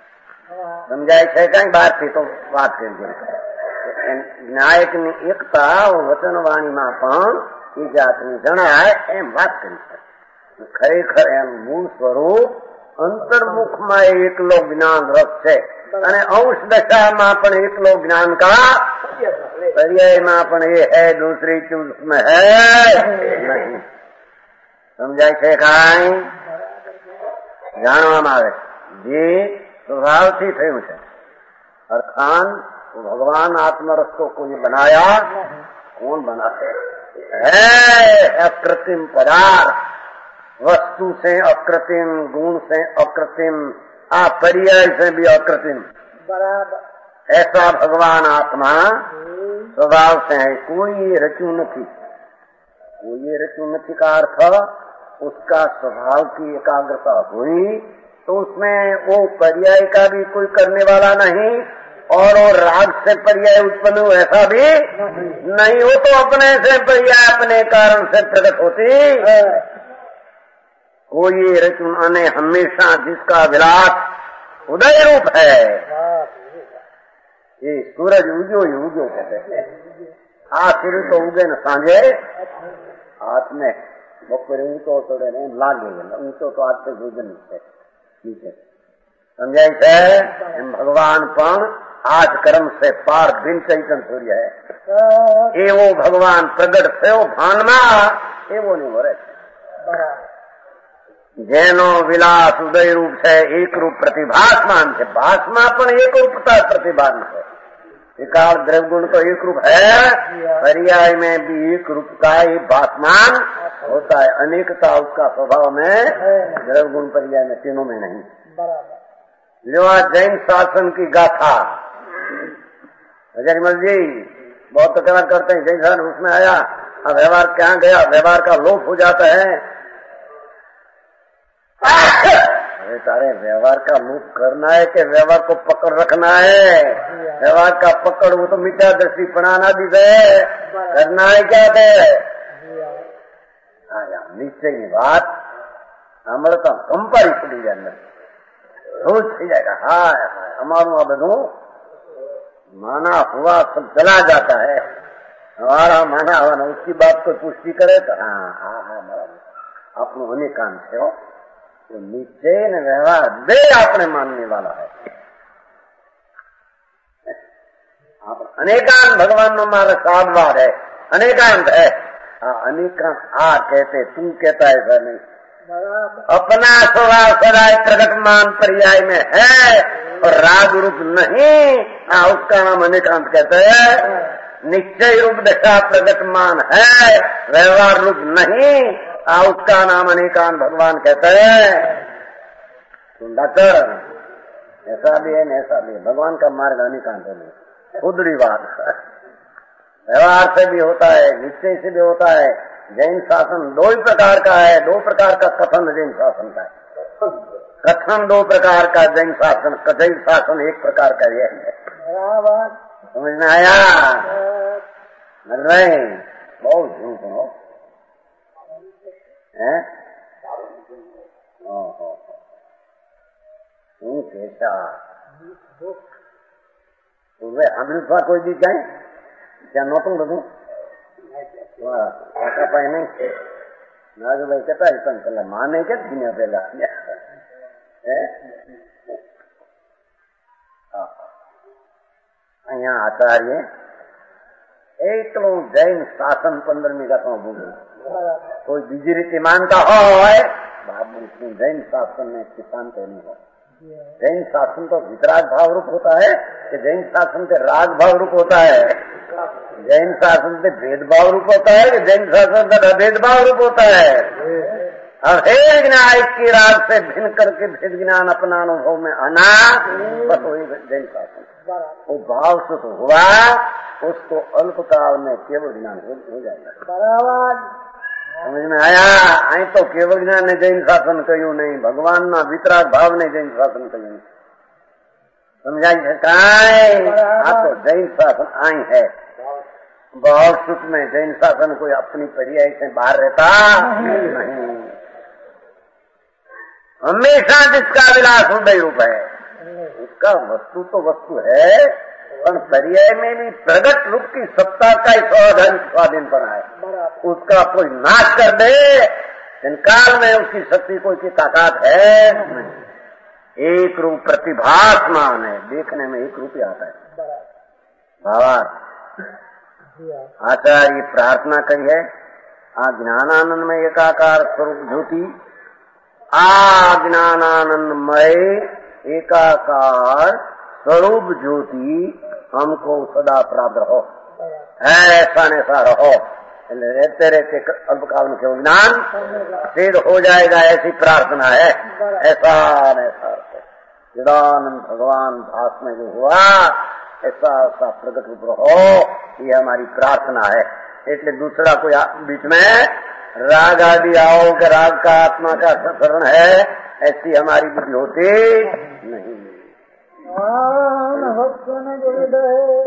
समझाए है कहीं बात थी तो बात कर विनायक ने एकता वचनवाणी में पण એ જાતની જણાય એમ વાત કરી છે। ખરેખર એમ મૂળ સ્વરૂપ અંતર્મુખમાં એકલો જ્ઞાન રસ છે, અને અંશ દશામાં પણ એકલો જ્ઞાન का पर्यायમાં પણ એ है, दूसरी चीज उसमें है नहीं। સમજાય છે કાંઈ? જાણવામાં આવે જે स्वभावથી થયું છે। अर्थान भगवान आत्मरस को कोई बनाया, कौन बनाते है? अकृत्रिम पदार्थ, वस्तु से अकृत्रिम, गुण से अकृत्रिम, आप पर्याय से भी अकृत्रिम, बराबर ऐसा भगवान आत्मा स्वभाव से है। कोई रचू नहीं, कोई रचू नहीं का अर्थ उसका स्वभाव की एकाग्रता हुई तो उसमें वो पर्याय का भी कोई करने वाला नहीं, और वो राग से पर्याय उत्पन्न हो ऐसा भी नहीं हो, तो अपने से पर्याय अपने कारण से प्रकट होती। कोई रचुन अने हमेशा जिसका विलास उदय रूप है। ये सूरज उगो ही उगो कहते हैं। आ सूरज तो उगे न सांझे हाथ में बपोरे ऊंचो तोड़े ने लागे, ऊंचो तो आज से उगे नीचे नीचे। समझाय छे? एम भगवान पण आज कर्म से पार बिन चैतन सूर्य है एवो भगवान प्रगट थयो भानमा एवो नहीं हो रहे જેનો વિલાસ ઉદય રૂપ છે એક રૂપ प्रतिभासमान છે भासमा पण एक रूपता प्रतिभान है विकार द्रव्य गुण तो एक रूप है पर्याय में भी एक रूप का ही भासमान होता है अनेकता उसका स्वभाव में द्रव्य गुण पर्याय में तीनों में नहीं जो जैन शासन की गाथा अजयमल जी बहुत तकरार करते हैं जैन शासन उसमें आया अब व्यवहार क्या गया व्यवहार का लोप हो जाता है अरे तारे व्यवहार का लोप करना है कि व्यवहार को पकड़ रखना है व्यवहार का पकड़ वो तो मिथ्या दृष्टि बनाना भी है करना है क्या है निश्चय की बात हमारे तो कंपारी पड़ी जाए अंदर रोज थी जाएगा हाय हाय हमारू आ बधु माना हुआ सब चला जाता है हमारा माना हुआ ना उसकी बात को पुष्टि करे तो हाँ हाँ हाँ अपनो अनेकांत है तो निश्चय न व्यवहार दे आपने मानने वाला है आप अनेकांत भगवान में हमारा साधवार है अनेकांत है हाँ अनेकांत आ कहते तू कहता है ऐसा नहीं अपना स्वभाव सदाय प्रगटमान पर्याय में है और राग रूप नहीं हाँ उसका नाम अनेकांत कहते हैं निश्चय रूप दशा प्रगटमान है व्यवहार रूप नहीं आ उसका नाम अनेकांत भगवान कहते हैं डॉक्टर ऐसा भी है न ऐसा भी है भगवान का मार्ग अनेकांत है खुदड़ी बात व्यवहार से भी होता है निश्चय से भी होता है जैन शासन दो ही प्रकार का है दो प्रकार का कथन जैन शासन का है कथन दो प्रकार का जैन शासन जैन शासन एक प्रकार का यह है समझ में आया नहीं बहुत झूठ हो हैं तू कहता तुम्हें अमृतवा कोई भी जाए क्या नोटू બધું કાકા પાસે નહીં નાગભાઈ કહેતા પણ પેલા માને કે દિને પેલા અહીંયા આચાર્ય એકલું જૈન શાસન પંદરમી ગાથામાં ભૂગું कोई बीजी रीति मानता हो बाबू जैन शासन में सिद्धांत नहीं हो जैन शासन तो वितराग भाव रूप होता है कि जैन शासन से राग भाव रूप होता है जैन शासन से भेदभाव रूप होता है कि जैन शासन से अभेदभाव रूप होता है और भेद ज्ञान की राग से भिन्न करके भेद ज्ञान अपना अनुभव में आना बस वही जैन शासन वो भाव से तो हुआ उसको अल्पकाल में केवल ज्ञान हो जाएगा बराबर समझ में आया आई तो केवल ज्ञान ने जैन शासन क्यों नहीं भगवान ना वितराग भाव ने जैन शासन क्यों नहीं समझाई शकाय आ तो जैन शासन आई है बहुत सुख में जैन शासन कोई अपनी पर्याय से बाहर रहता नहीं हमेशा जिसका विलास उदय रूप है उसका वस्तु तो वस्तु है पर पर्याय में भी प्रगट रूप की सत्ता का ही स्वाधीन स्वाधीन बना है उसका कोई नाश कर दे इनकाल में उसकी शक्ति कोई की ताकत है एक रूप प्रतिभासमान है देखने में एक रूप ही आता है भावार्थ आचार्य प्रार्थना करी है आ ज्ञानानंद में एकाकार स्वरूप ज्योति आ ज्ञानानंदमय एकाकार स्वरूप ज्योति हमको सदा प्राप्त रहो ऐसा ऐसा रहो रहते रहते अल्पकाल में केवल ज्ञान सिद्ध हो जाएगा ऐसी प्रार्थना है ऐसा ऐसा चिदानंद भगवान भास में जो हुआ ऐसा ऐसा प्रकट रूप रहो ये हमारी प्रार्थना है इसलिए दूसरा कोई बीच में राग आदि आओ के राग का आत्मा का शरण है ऐसी हमारी बुद्धि होती नहीं।